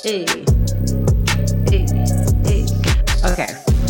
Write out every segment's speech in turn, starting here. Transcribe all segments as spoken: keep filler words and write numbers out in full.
Hey. Hey. Hey. Okay.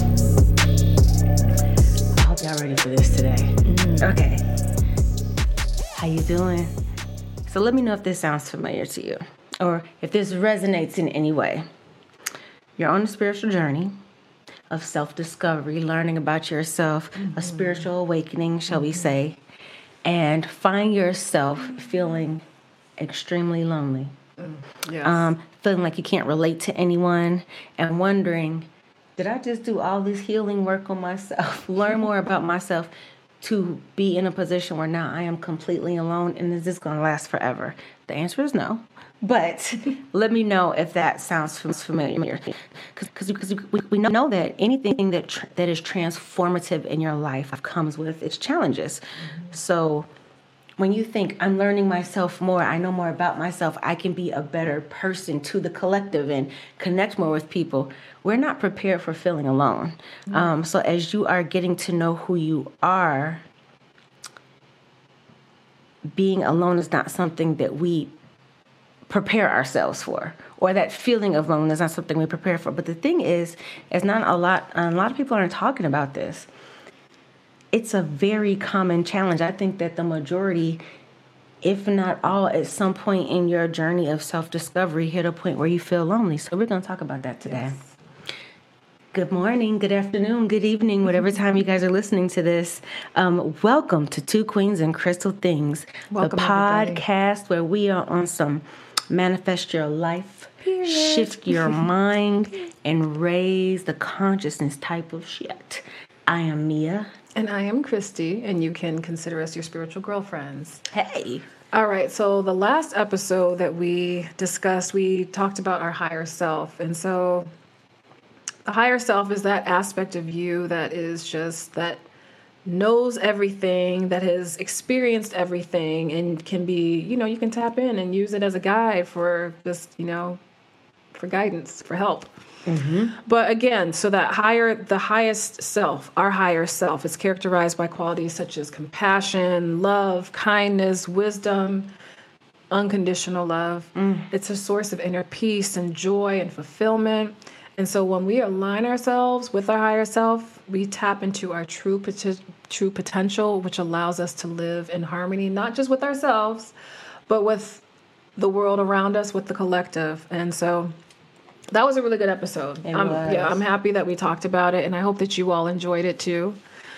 I hope y'all ready for this today. Mm. Okay. How you doing? So let me know if this sounds familiar to you or if this resonates in any way. You're on a spiritual journey of self-discovery, learning about yourself, mm-hmm. a spiritual awakening, shall mm-hmm. we say, and find yourself feeling extremely lonely. Mm, yes. Um, feeling like you can't relate to anyone and wondering, did I just do all this healing work on myself, learn more about myself to be in a position where now I am completely alone and is this going to last forever? The answer is no. But let me know if that sounds familiar. Because we, we know that anything that tr- that is transformative in your life comes with its challenges. Mm-hmm. So when you think, I'm learning myself more, I know more about myself, I can be a better person to the collective and connect more with people, we're not prepared for feeling alone. Mm-hmm. Um, so as you are getting to know who you are, being alone is not something that we prepare ourselves for, or that feeling of loneliness is not something we prepare for. But the thing is, it's not a lot, a lot of people aren't talking about this. It's a very common challenge. I think that the majority, if not all, at some point in your journey of self-discovery, hit a point where you feel lonely. So we're going to talk about that today. Yes. Good morning, good afternoon, good evening, whatever time you guys are listening to this. Um, welcome to Two Queens and Crystal Things, welcome, the podcast everybody. Where we are on some manifest your life, Period. Shift your mind, and raise the consciousness type of shit. I am Mia. And I am Christy, and you can consider us your spiritual girlfriends. Hey. All right, so the last episode that we discussed, we talked about our higher self. And so the higher self is that aspect of you that is just, that knows everything, that has experienced everything, and can be, you know, you can tap in and use it as a guide for just, you know, for guidance, for help. Mm-hmm. But again, so that higher, the highest self, our higher self, is characterized by qualities such as compassion, love, kindness, wisdom, unconditional love. Mm. It's a source of inner peace and joy and fulfillment. And so when we align ourselves with our higher self, we tap into our true pot- true potential, which allows us to live in harmony, not just with ourselves, but with the world around us, with the collective. And so that was a really good episode. It I'm, was. Yeah, I'm happy that we talked about it, and I hope that you all enjoyed it too.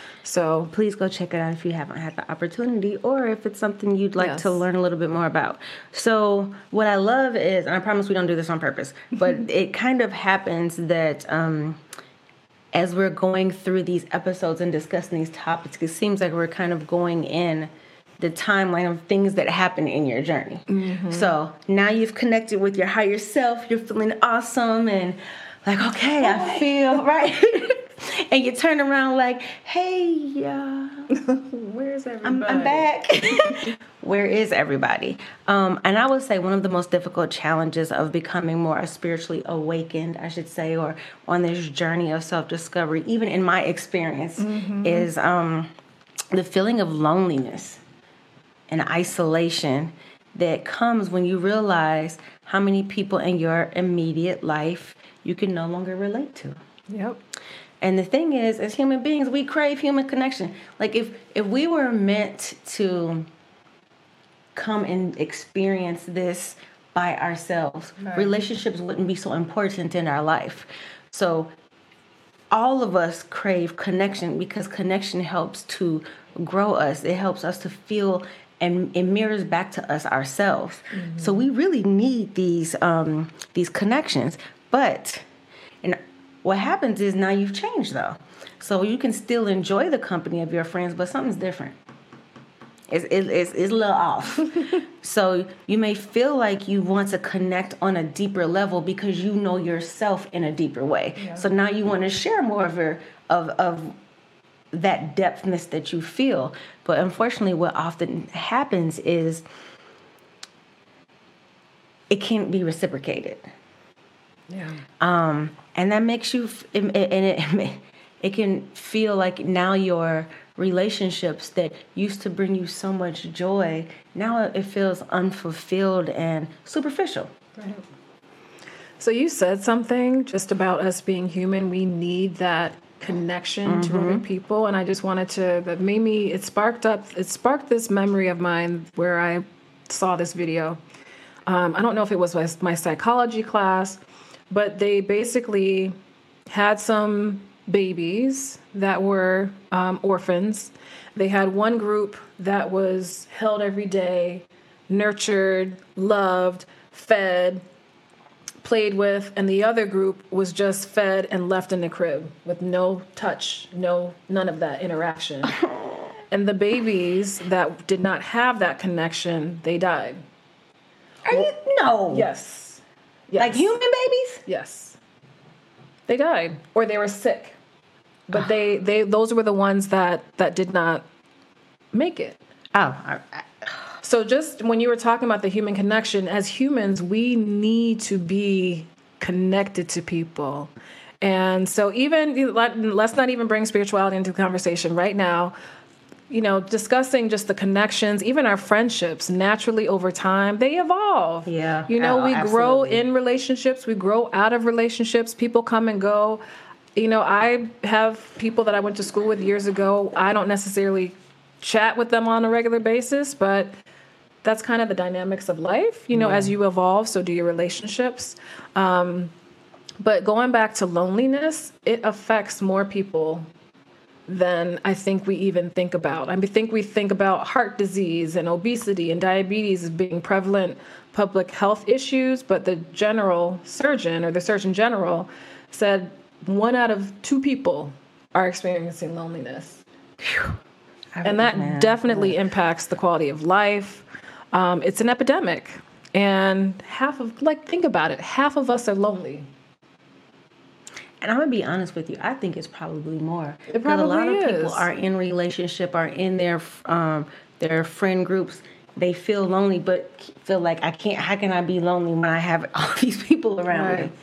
So please go check it out if you haven't had the opportunity, or if it's something you'd like yes. to learn a little bit more about. So what I love is, and I promise we don't do this on purpose, but it kind of happens that um, as we're going through these episodes and discussing these topics, it seems like we're kind of going in the timeline of things that happen in your journey. Mm-hmm. So now you've connected with your higher self, you're feeling awesome and like, okay, oh, I feel right. And you turn around like, hey, uh, where's everybody? I'm, I'm back. Where is everybody? Um, and I would say one of the most difficult challenges of becoming more spiritually awakened, I should say, or on this journey of self-discovery, even in my experience, mm-hmm. is um, the feeling of loneliness and isolation that comes when you realize how many people in your immediate life you can no longer relate to. Yep. And the thing is, as human beings, we crave human connection. Like if, if we were meant to come and experience this by ourselves, right. relationships wouldn't be so important in our life. So all of us crave connection because connection helps to grow us. It helps us to feel, and it mirrors back to us ourselves. Mm-hmm. So we really need these um, these connections. But and what happens is now you've changed, though. So you can still enjoy the company of your friends, but something's different. It's, it's, it's a little off. So you may feel like you want to connect on a deeper level because you know yourself in a deeper way. Yeah. So now you want to share more of your, of of that depthness that you feel. But unfortunately, what often happens is it can't be reciprocated. Yeah. Um, and that makes you, and it, it, it can feel like now your relationships that used to bring you so much joy, now it feels unfulfilled and superficial. Right. So you said something just about us being human. We need that connection mm-hmm. to other people, and I just wanted to. That made me. It sparked up. It sparked this memory of mine where I saw this video. Um, I don't know if it was my, my psychology class, but they basically had some babies that were um, orphans. They had one group that was held every day, nurtured, loved, fed, played with, and the other group was just fed and left in the crib with no touch, no none of that interaction. And the babies that did not have that connection, they died. Are you no? Yes. Yes. Like human babies? Yes. They died, or they were sick. But they, they those were the ones that, that did not make it. Oh. I, I, so just when you were talking about the human connection, as humans, we need to be connected to people. And so even, let's not even bring spirituality into the conversation right now. You know, discussing just the connections, even our friendships, naturally over time, they evolve. Yeah. You know, oh, we absolutely. grow in relationships, we grow out of relationships, people come and go. You know, I have people that I went to school with years ago. I don't necessarily chat with them on a regular basis, but that's kind of the dynamics of life. You know, yeah. As you evolve, so do your relationships. Um, but going back to loneliness, it affects more people than I think we even think about. I mean, think we think about heart disease and obesity and diabetes as being prevalent public health issues, but the general surgeon or the Surgeon General said one out of two people are experiencing loneliness. And that Man, definitely man. impacts the quality of life. Um, it's an epidemic. And half of, like, think about it, half of us are lonely. And I'm gonna be honest with you. I think it's probably more. It probably a lot is. of people are in relationship, are in their um, their friend groups. They feel lonely, but feel like I can't. How can I be lonely when I have all these people around right. me?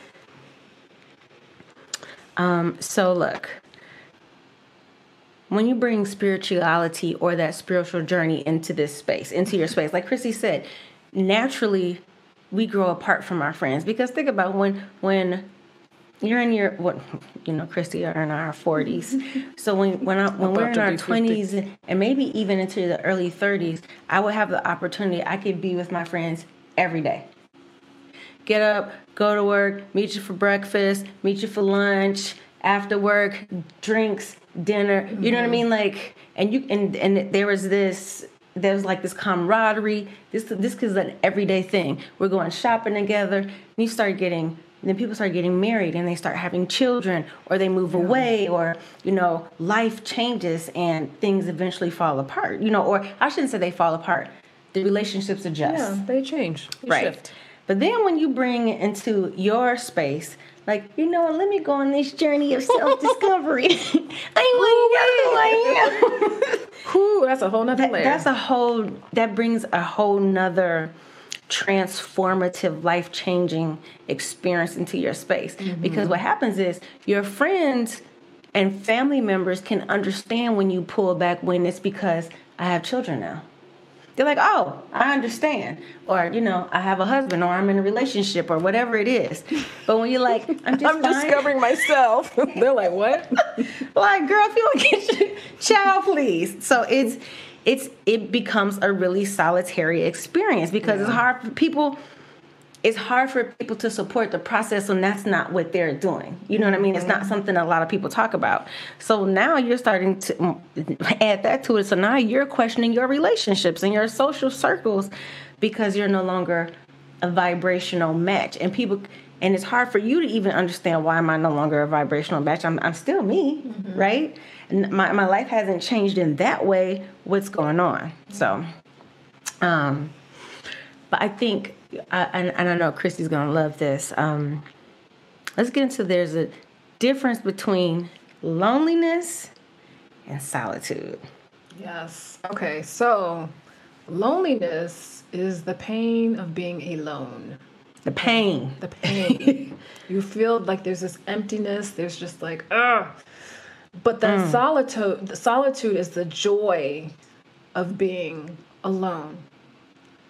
Um. So look, when you bring spirituality or that spiritual journey into this space, into your space, like Chrissy said, naturally we grow apart from our friends. Because think about when when. You're in your what you know, Christy are in our forties. So when when I, when we're in our twenties and maybe even into the early thirties, I would have the opportunity. I could be with my friends every day. Get up, go to work, meet you for breakfast, meet you for lunch, after work, drinks, dinner. Mm-hmm. You know what I mean? Like, and you and and there was this. There's like this camaraderie. This this is an everyday thing. We're going shopping together, and you start getting. Then people start getting married and they start having children, or they move yeah. away, or, you know, life changes and things eventually fall apart, you know, or I shouldn't say they fall apart. The relationships adjust. Yeah, they change. They right. shift. But then when you bring it into your space, like, you know, let me go on this journey of self-discovery. I want to know who I am. Ooh, that's a whole nother that, layer. That's a whole, that brings a whole nother transformative, life-changing experience into your space. Mm-hmm. Because what happens is your friends and family members can understand when you pull back, when it's because I have children now. They're like, oh, I understand. Or, you know, I have a husband, or I'm in a relationship, or whatever it is. But when you're like, I'm just I'm discovering myself. They're like, what? Like, girl, if you don't get your child, please. So it's It's it becomes a really solitary experience because yeah. it's hard for people. It's hard for people to support the process when that's not what they're doing. You know what I mean? It's not something a lot of people talk about. So now you're starting to add that to it. So now you're questioning your relationships and your social circles because you're no longer a vibrational match. And people, and it's hard for you to even understand, why am I no longer a vibrational match? I'm I'm still me, mm-hmm. right? And my my life hasn't changed in that way. What's going on? So, um, but I think, uh, and, and I know Christy's gonna love this. Um, let's get into there's a difference between loneliness and solitude. Yes. Okay. So, loneliness is the pain of being alone. The pain. The pain. You feel like there's this emptiness. There's just like, ugh. But that mm. solitude, the solitude is the joy of being alone.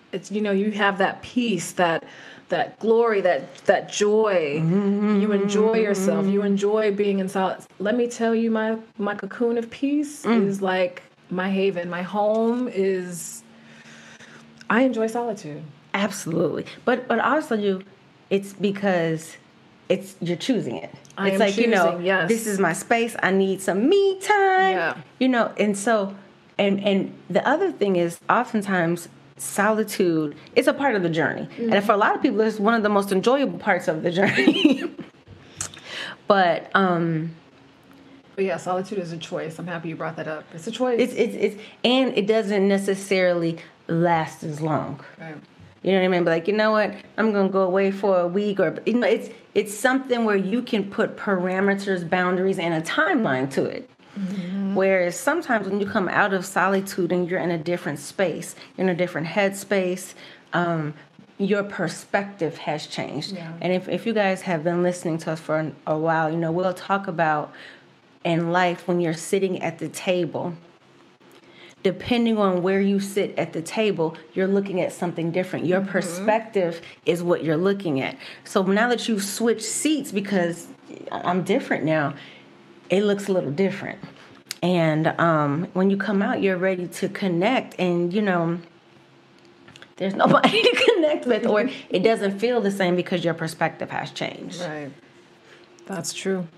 it's, you know, you have that peace, that that glory, that that joy. Mm-hmm. You enjoy yourself. You enjoy being in silence. Let me tell you, my my cocoon of peace mm. is like my haven. My home is. I enjoy solitude. Absolutely, but but also you, it's because it's you're choosing it. I it's am like choosing, you know, yes. This is my space. I need some me time. Yeah. You know, and so and and the other thing is oftentimes. Solitude is a part of the journey. Mm-hmm. And for a lot of people, it's one of the most enjoyable parts of the journey. but, um, but yeah, solitude is a choice. I'm happy you brought that up. It's a choice. It's, it's, it's, and it doesn't necessarily last as long. Right. You know what I mean? But like, you know what? I'm going to go away for a week or, you know, it's, it's something where you can put parameters, boundaries, and a timeline to it. Mm-hmm. Whereas sometimes when you come out of solitude and you're in a different space, you're in a different headspace, um, your perspective has changed. Yeah. And if, if you guys have been listening to us for an, a while, you know, we'll talk about in life when you're sitting at the table, depending on where you sit at the table, you're looking at something different. Your mm-hmm. perspective is what you're looking at. So now that you've switched seats, because I'm different now, it looks a little different. And um, when you come out, you're ready to connect. And, you know, there's nobody to connect with, or it doesn't feel the same because your perspective has changed. Right. That's true.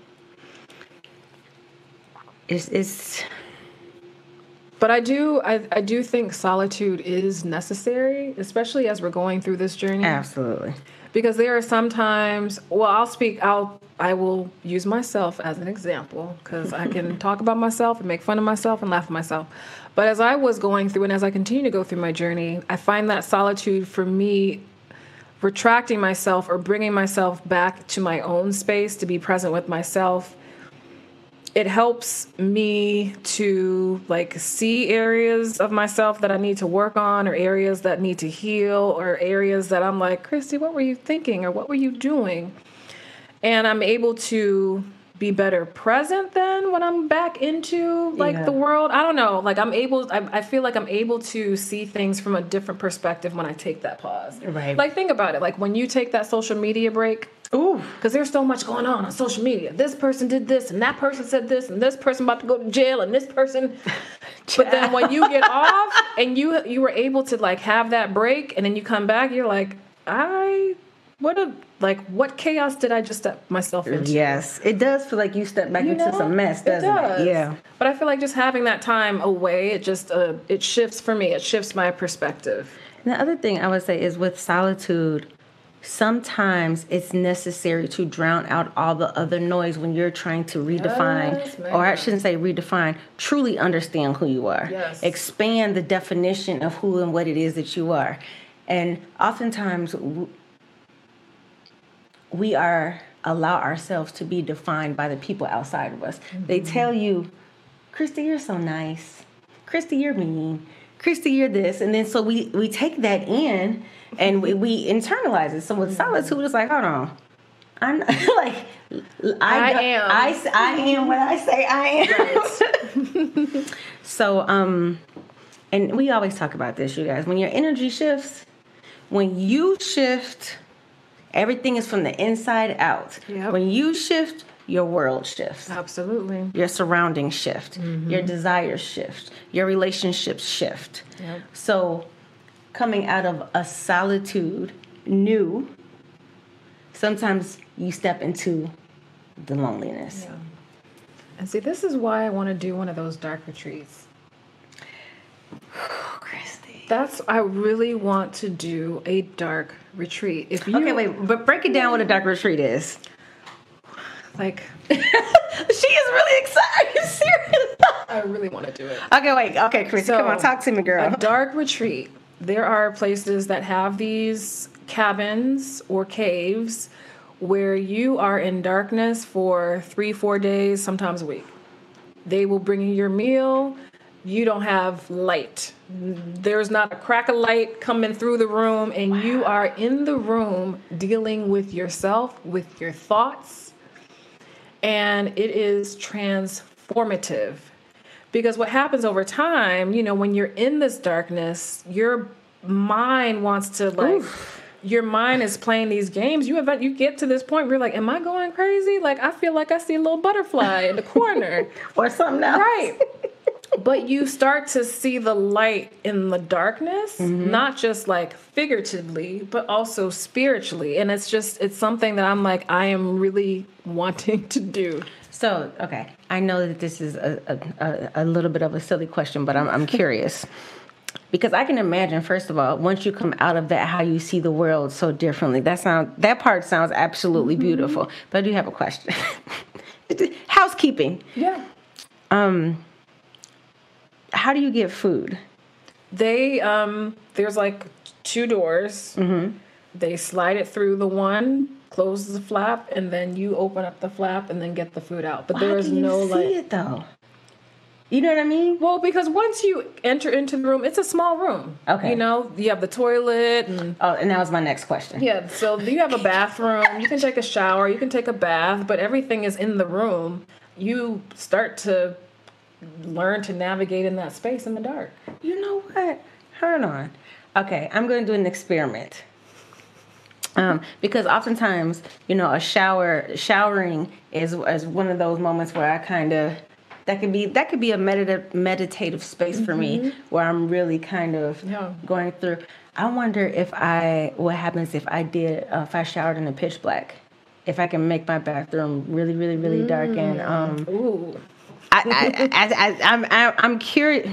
It's, it's But I do, I, I do think solitude is necessary, especially as we're going through this journey. Absolutely. Because there are sometimes, well, I'll speak, I'll, I will use myself as an example because I can talk about myself and make fun of myself and laugh at myself. But as I was going through and as I continue to go through my journey, I find that solitude for me, retracting myself or bringing myself back to my own space to be present with myself, it helps me to like see areas of myself that I need to work on or areas that need to heal or areas that I'm like, Christy, what were you thinking or what were you doing? And I'm able to be better present then when I'm back into like yeah. the world. I don't know. Like I'm able, I, I feel like I'm able to see things from a different perspective when I take that pause. Right. Like think about it. Like when you take that social media break, ooh, because there's so much going on on social media. This person did this, and that person said this, and this person about to go to jail, and this person. But then when you get off and you you were able to like have that break, and then you come back, you're like, I, what a like what chaos did I just step myself into? Yes, it does feel like you step back you into know, some mess, doesn't it? Does. it? Yeah. But I feel like just having that time away, it just uh, it shifts for me. It shifts my perspective. And the other thing I would say is with solitude. Sometimes it's necessary to drown out all the other noise when you're trying to redefine, yes, or I shouldn't say redefine, truly understand who you are. Yes. Expand the definition of who and what it is that you are. And oftentimes we are allow ourselves to be defined by the people outside of us. Mm-hmm. They tell you, Christy, you're so nice. Christy, you're mean. Christy, you're this. And then so we, we take that in and we, we internalize it. So with solitude, it's like, hold on. I'm like, I, I am. I, I am what I say I am. Right. so, um, and we always talk about this, you guys. When your energy shifts, when you shift, everything is from the inside out. Yep. When you shift, your world shifts. Absolutely. Your surroundings shift. Mm-hmm. Your desires shift. Your relationships shift. Yep. So coming out of a solitude new, sometimes you step into the loneliness. Yeah. And see, this is why I want to do one of those dark retreats. Christy. That's, I really want to do a dark retreat. If you, okay, wait, but break it down what a dark retreat is. Like, she is really excited. Serious. I really want to do it. Okay, wait. Okay, Chris, so, come on, talk to me, girl. A dark retreat. There are places that have these cabins or caves where you are in darkness for three, four days, sometimes a week. They will bring you your meal. You don't have light. There's not a crack of light coming through the room, and wow. you are in the room dealing with yourself, with your thoughts. And it is transformative because what happens over time, you know, when you're in this darkness, your mind wants to like. Oof. Your mind is playing these games. You event, you get to this point where you're like, am I going crazy? Like, I feel like I see a little butterfly in the corner. Or something else. Right. But you start to see the light in the darkness, mm-hmm. not just like figuratively, but also spiritually. And it's just, it's something that I'm like, I am really wanting to do. So, okay. I know that this is a, a, a little bit of a silly question, but I'm, I'm curious. Because I can imagine, first of all, once you come out of that, how you see the world so differently. That sound, that part sounds absolutely mm-hmm. beautiful. But I do have a question. Housekeeping. Yeah. Um. How do you get food? They, um, there's like two doors. Mm-hmm. They slide it through the one, close the flap, and then you open up the flap and then get the food out. But Why there is can you no see like it though. You know what I mean? Well, because once you enter into the room, it's a small room. Okay. You know, you have the toilet and oh, and that was my next question. Yeah, so you have a bathroom. You can take a shower. You can take a bath, but everything is in the room. You start to learn to navigate in that space in the dark. You know what? Hold on. Okay, I'm going to do an experiment. Um, because oftentimes, you know, a shower, showering is is one of those moments where I kind of. That could be that could be a medita- meditative space mm-hmm. for me where I'm really kind of yeah. going through. I wonder if I what happens if I did uh, if I showered in the pitch black, if I can make my bathroom really really really mm. dark and um. Ooh. I I, I, I, I I'm I, I'm curious.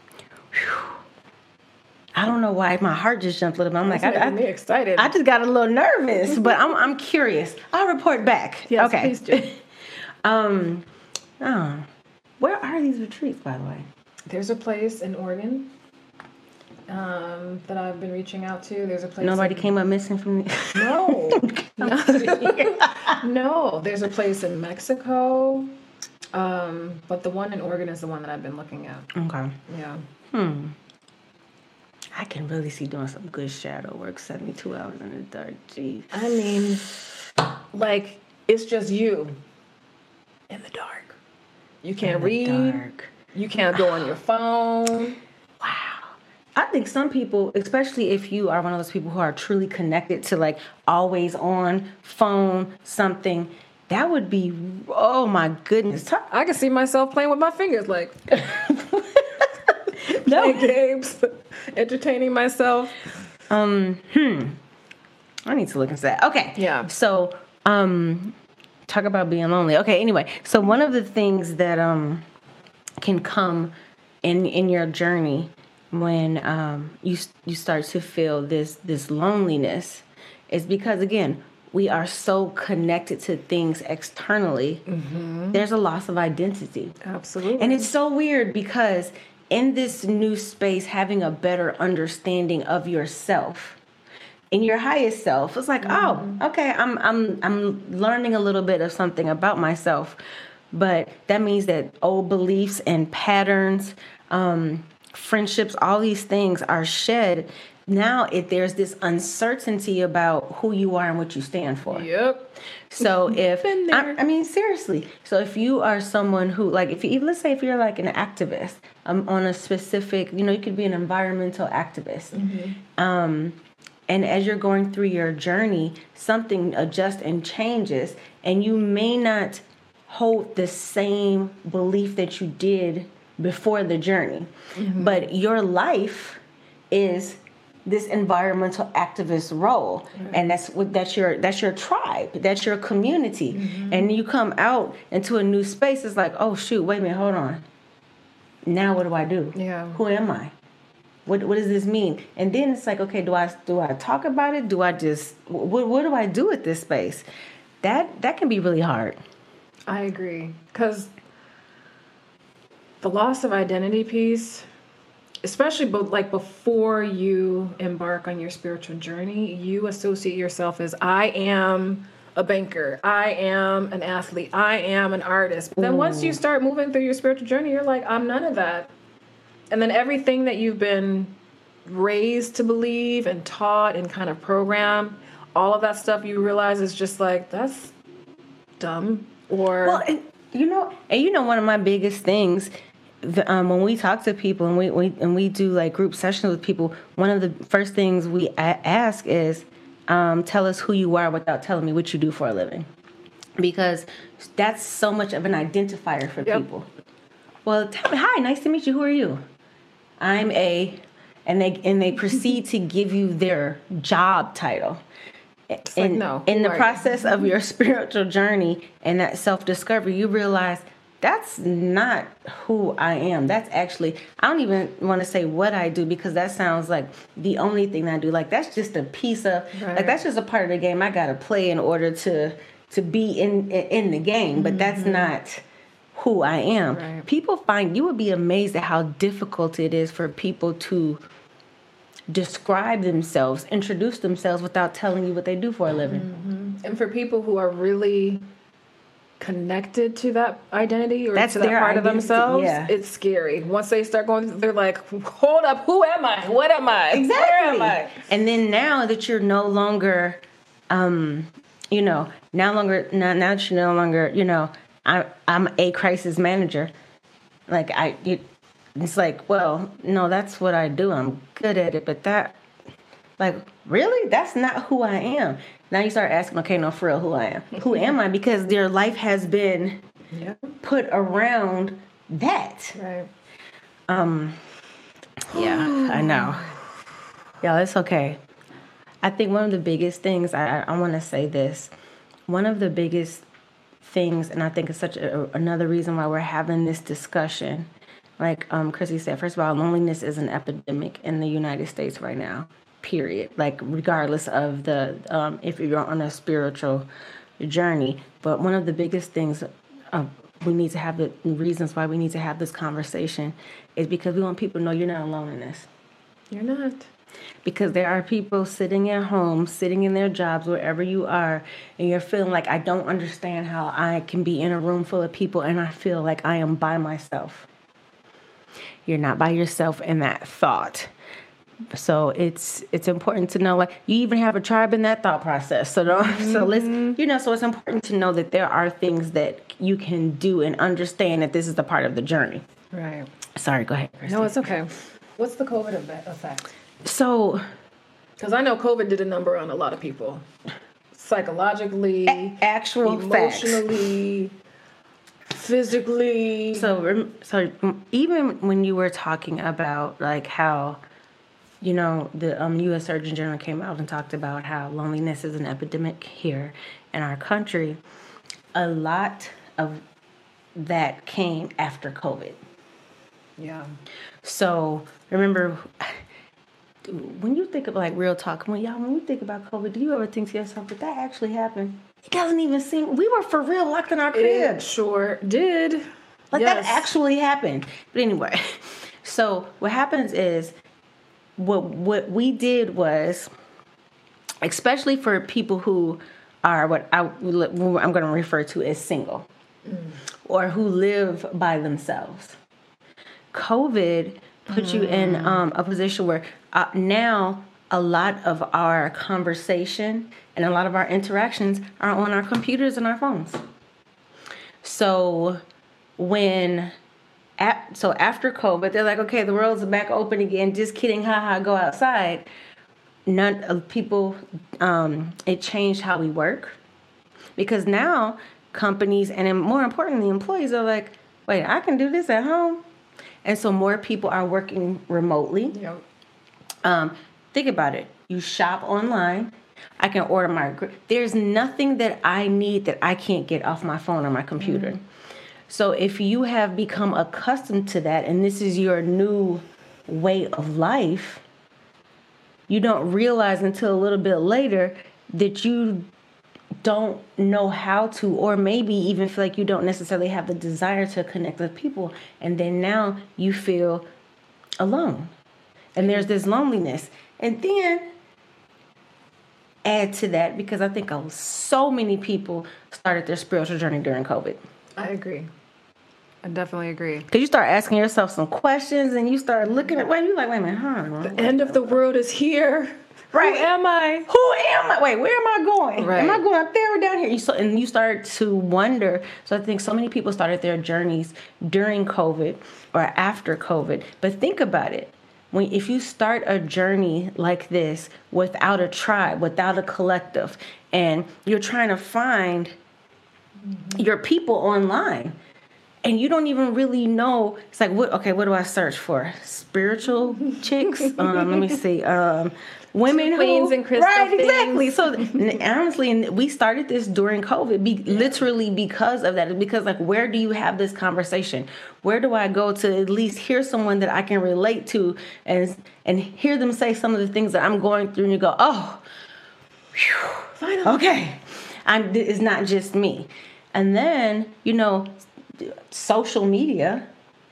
I don't know why my heart just jumped a little bit. I'm That's like I, I me excited. I just got a little nervous, but I'm I'm curious. I'll report back. Yes, okay. Please do. um. Oh. Where are these retreats, by the way? There's a place in Oregon um, that I've been reaching out to. There's a place. Nobody in... came up missing from the. No. no. No. There's a place in Mexico, um, but the one in Oregon is the one that I've been looking at. Okay. Yeah. Hmm. I can really see doing some good shadow work. seventy-two hours in the dark. Jeez. I mean, like it's just you in the dark. You can't read. Dark. You can't go on your phone. Wow. I think some people, especially if you are one of those people who are truly connected to like always on phone, something, that would be, oh my goodness. I can see myself playing with my fingers like no. playing games, entertaining myself. Um, hmm. I need to look into that. Okay. Yeah. So, um, talk about being lonely. Okay, anyway, so one of the things that um can come in in your journey when um you you start to feel this this loneliness is because again, we are so connected to things externally. Mm-hmm. There's a loss of identity. Absolutely. And it's so weird because in this new space, having a better understanding of yourself in your highest self, it's like, mm-hmm. oh, okay, I'm I'm I'm learning a little bit of something about myself, but that means that old beliefs and patterns, um, friendships, all these things are shed. Now, if there's this uncertainty about who you are and what you stand for. Yep. So if Been there. I, I mean seriously, so if you are someone who like, if you let's say if you're like an activist um, on a specific, you know, you could be an environmental activist. Mm-hmm. Um, And as you're going through your journey, something adjusts and changes, and you may not hold the same belief that you did before the journey. Mm-hmm. But your life is this environmental activist role, right. And that's what that's your that's your tribe, that's your community. Mm-hmm. And you come out into a new space. It's like, oh shoot, wait a minute, hold on. Now what do I do? Yeah. Who am I? What what does this mean? And then it's like, okay, do I do I talk about it? Do I just what what do I do with this space? That that can be really hard. I agree, because the loss of identity piece, especially but like before you embark on your spiritual journey, you associate yourself as I am a banker, I am an athlete, I am an artist. But then Ooh. Once you start moving through your spiritual journey, you're like, I'm none of that. And then everything that you've been raised to believe and taught and kind of programmed, all of that stuff you realize is just like, that's dumb. Or well, and, you know, and you know, one of my biggest things the, um, when we talk to people and we, we and we do like group sessions with people, one of the first things we a- ask is, um, tell us who you are without telling me what you do for a living, because that's so much of an identifier for Yep. people. Well, tell me, hi, nice to meet you. Who are you? I'm a, and they and they proceed to give you their job title. It's in, like, no, in who the are you? process of your spiritual journey and that self-discovery, you realize that's not who I am. That's actually, I don't even want to say what I do, because that sounds like the only thing I do. Like, that's just a piece of, Right. like, that's just a part of the game I got to play in order to to be in in the game. But that's not who I am. Right. People find, you would be amazed at how difficult it is for people to describe themselves, introduce themselves without telling you what they do for a living. And for people who are really connected to that identity or That's to that their part of identity, themselves, yeah. it's scary. Once they start going, they're like, hold up, who am I? What am I? Exactly. Where am I? And then now that you're no longer, um, you know, no longer, now, now that you're no longer, you know, I, I'm a crisis manager. Like, I, it, it's like, well, no, that's what I do. I'm good at it. But that, like, really? That's not who I am. Now you start asking, okay, no, for real, who I am. Who am I? Because their life has been Yeah. put around that. Right. Um, yeah, I know. Yeah, it's okay. I think one of the biggest things, I, I want to say this, one of the biggest things, and I think it's such a, another reason why we're having this discussion, like um, Chrissy said, first of all, loneliness is an epidemic in the United States right now, period. Like, regardless of the, um, if you're on a spiritual journey. But one of the biggest things uh, we need to have, the reasons why we need to have this conversation is because we want people to know you're not alone in this. You're not. Because there are people sitting at home, sitting in their jobs, wherever you are, and you're feeling like, I don't understand how I can be in a room full of people and I feel like I am by myself. You're not by yourself in that thought. So it's it's important to know, like, you even have a tribe in that thought process. So don't, mm-hmm. so let's, you know, so it's important to know that there are things that you can do and understand that this is the part of the journey. Right. Sorry, go ahead, Kristen. No, it's okay. What's the COVID effect? So, because I know COVID did a number on a lot of people, psychologically, a- actual emotionally, facts. physically. So, so even when you were talking about like how, you know, the um, U S Surgeon General came out and talked about how loneliness is an epidemic here in our country, a lot of that came after COVID. Yeah. So remember, when you think of like real talk, when y'all, when you think about COVID, do you ever think to yourself, did that actually happen? It doesn't even seem, we were for real locked in our crib. It sure did. Like Yes. that actually happened. But anyway, so what happens is, what what we did was, especially for people who are what I, I'm going to refer to as single, mm. or who live by themselves, COVID put mm. you in um, a position where uh, now a lot of our conversation and a lot of our interactions are on our computers and our phones. So when at, so after COVID, they're like, okay, the world's back open again. Just kidding, haha, go outside. None of people, um, it changed how we work, because now companies and more importantly employees are like, wait, I can do this at home. And so more people are working remotely. Yep. Um, think about it. You shop online. I can order my, there's nothing that I need that I can't get off my phone or my computer. Mm-hmm. So if you have become accustomed to that and this is your new way of life, you don't realize until a little bit later that you don't know how to, or maybe even feel like you don't necessarily have the desire to connect with people. And then now you feel alone. And there's this loneliness. And then add to that, because I think so many people started their spiritual journey during COVID. I agree. I definitely agree. Because you start asking yourself some questions and you start looking at, wait, you're like, wait a minute, huh? The end of the world is here. Right. Who am I? Who am I? Wait, where am I going? Right. Am I going up there or down here? You so, and you start to wonder. So I think so many people started their journeys during COVID or after COVID. But think about it. When if you start a journey like this without a tribe, without a collective, and you're trying to find mm-hmm. your people online, and you don't even really know, it's like, what? Okay, what do I search for? Spiritual chicks? Um, let me see. Um, women queens who, and crystal right, things. exactly. So n- honestly, and we started this during COVID, be, yeah. literally because of that. Because like, where do you have this conversation? Where do I go to at least hear someone that I can relate to and and hear them say some of the things that I'm going through, and you go, oh, whew, finally, okay, I'm. It's not just me. And then you know. Social media,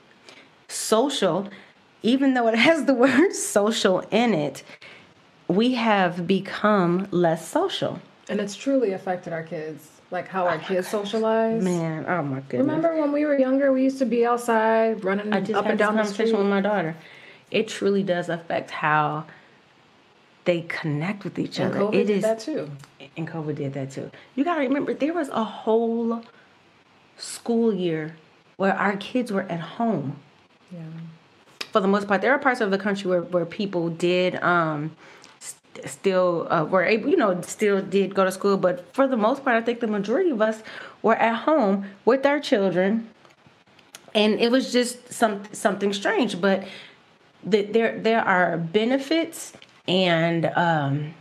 social, even though it has the word social in it, we have become less social. And it's truly affected our kids, like how our oh kids socialize. Man, oh my goodness. Remember when we were younger, we used to be outside running I just up had and down this the street conversation with my daughter. It truly does affect how they connect with each and other. COVID it did is, that too. And COVID did that too. You got to remember, there was a whole school year where our kids were at home. Yeah. For the most part, there are parts of the country where, where people did um, st- still uh, were able, you know, still did go to school. But for the most part, I think the majority of us were at home with our children, and it was just some something strange. But the, there there are benefits and um,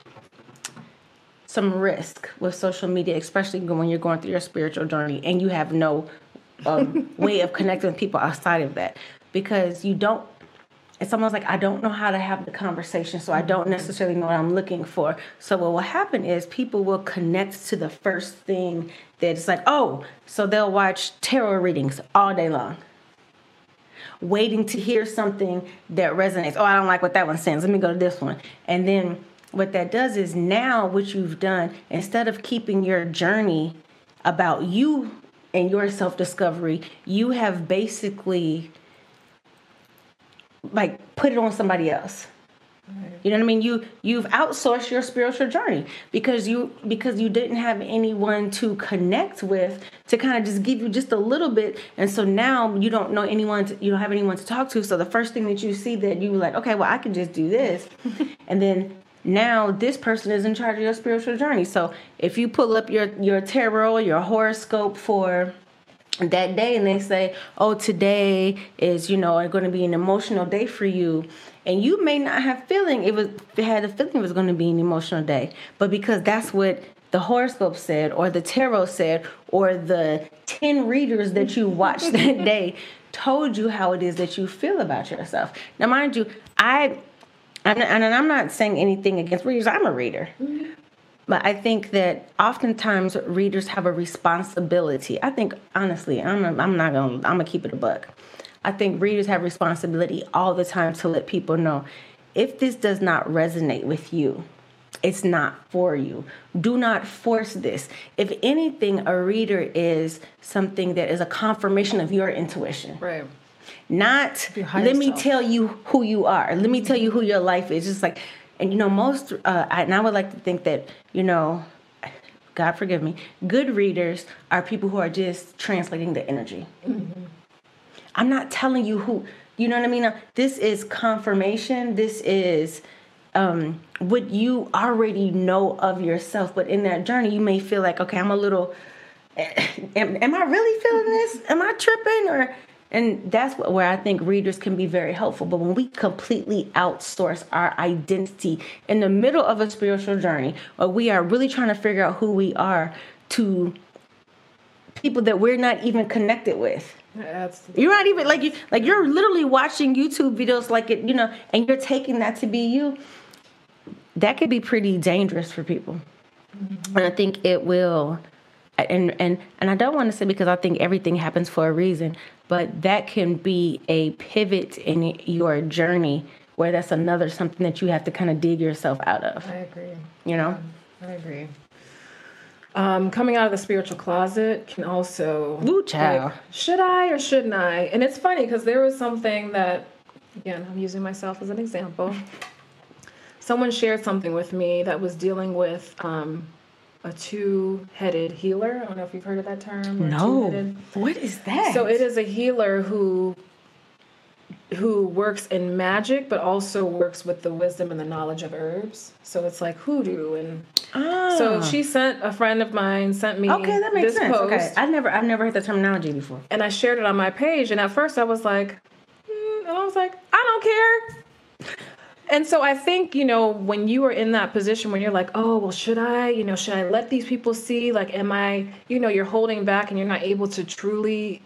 some risk with social media, especially when you're going through your spiritual journey and you have no um, way of connecting with people outside of that, because you don't, it's almost like I don't know how to have the conversation, so I don't necessarily know what I'm looking for. So what will happen is people will connect to the first thing that's like, oh, so they'll watch tarot readings all day long, waiting to hear something that resonates. Oh, I don't like what that one says. Let me go to this one. And then what that does is now what you've done, instead of keeping your journey about you and your self-discovery, you have basically like put it on somebody else. Right. You know what I mean? You you've outsourced your spiritual journey because you because you didn't have anyone to connect with to kind of just give you just a little bit, and so now you don't know anyone. To, you don't have anyone to talk to. So the first thing that you see that you were like, okay, well I can just do this, and then now this person is in charge of your spiritual journey. So if you pull up your your tarot, your horoscope for that day, and they say, oh, today is, you know, going to be an emotional day for you, and you may not have feeling it was it had a feeling it was going to be an emotional day, but because that's what the horoscope said, or the tarot said, or the ten readers that you watched that day told you how it is that you feel about yourself. Now mind you, I I'm not, and I'm not saying anything against readers. I'm a reader. Mm-hmm. But I think that oftentimes readers have a responsibility. I think, honestly, I'm, I'm not going to, I'm going to keep it a buck. I think readers have responsibility all the time to let people know, if this does not resonate with you, it's not for you. Do not force this. If anything, a reader is something that is a confirmation of your intuition. Right. Not, let me self. tell you who you are. Let me tell you who your life is. Just like, and you know, most, uh, I, and I would like to think that, you know, God forgive me, good readers are people who are just translating the energy. Mm-hmm. I'm not telling you who, you know what I mean? This is confirmation. This is um, what you already know of yourself. But in that journey, you may feel like, okay, I'm a little, am, am I really feeling this? Am I tripping? Or And that's where I think readers can be very helpful. But when we completely outsource our identity in the middle of a spiritual journey, or we are really trying to figure out who we are to people that we're not even connected with. Absolutely. You're not even like you like you're literally watching YouTube videos like it, you know, and you're taking that to be you. That could be pretty dangerous for people. Mm-hmm. And I think it will. And and and I don't want to say because I think everything happens for a reason, but that can be a pivot in your journey where that's another something that you have to kind of dig yourself out of. I agree. You know? I agree. Um, coming out of the spiritual closet can also... Ooh, child. Like, should I or shouldn't I? And it's funny because there was something that, again, I'm using myself as an example. someone shared something with me that was dealing with um, a two-headed healer. I don't know if you've heard of that term. Or No. Two-headed. What is that? So it is a healer who who works in magic, but also works with the wisdom and the knowledge of herbs. So it's like hoodoo, and Ah. so she sent a friend of mine sent me Okay, that makes this sense. post, Okay, I've never, I've never heard the terminology before. and I shared it on my page. And at first, I was like, mm, and I was like, I don't care. And so I think, you know, when you are in that position when you're like, oh, well, should I, you know, should I let these people see? Like, am I, you know, you're holding back and you're not able to truly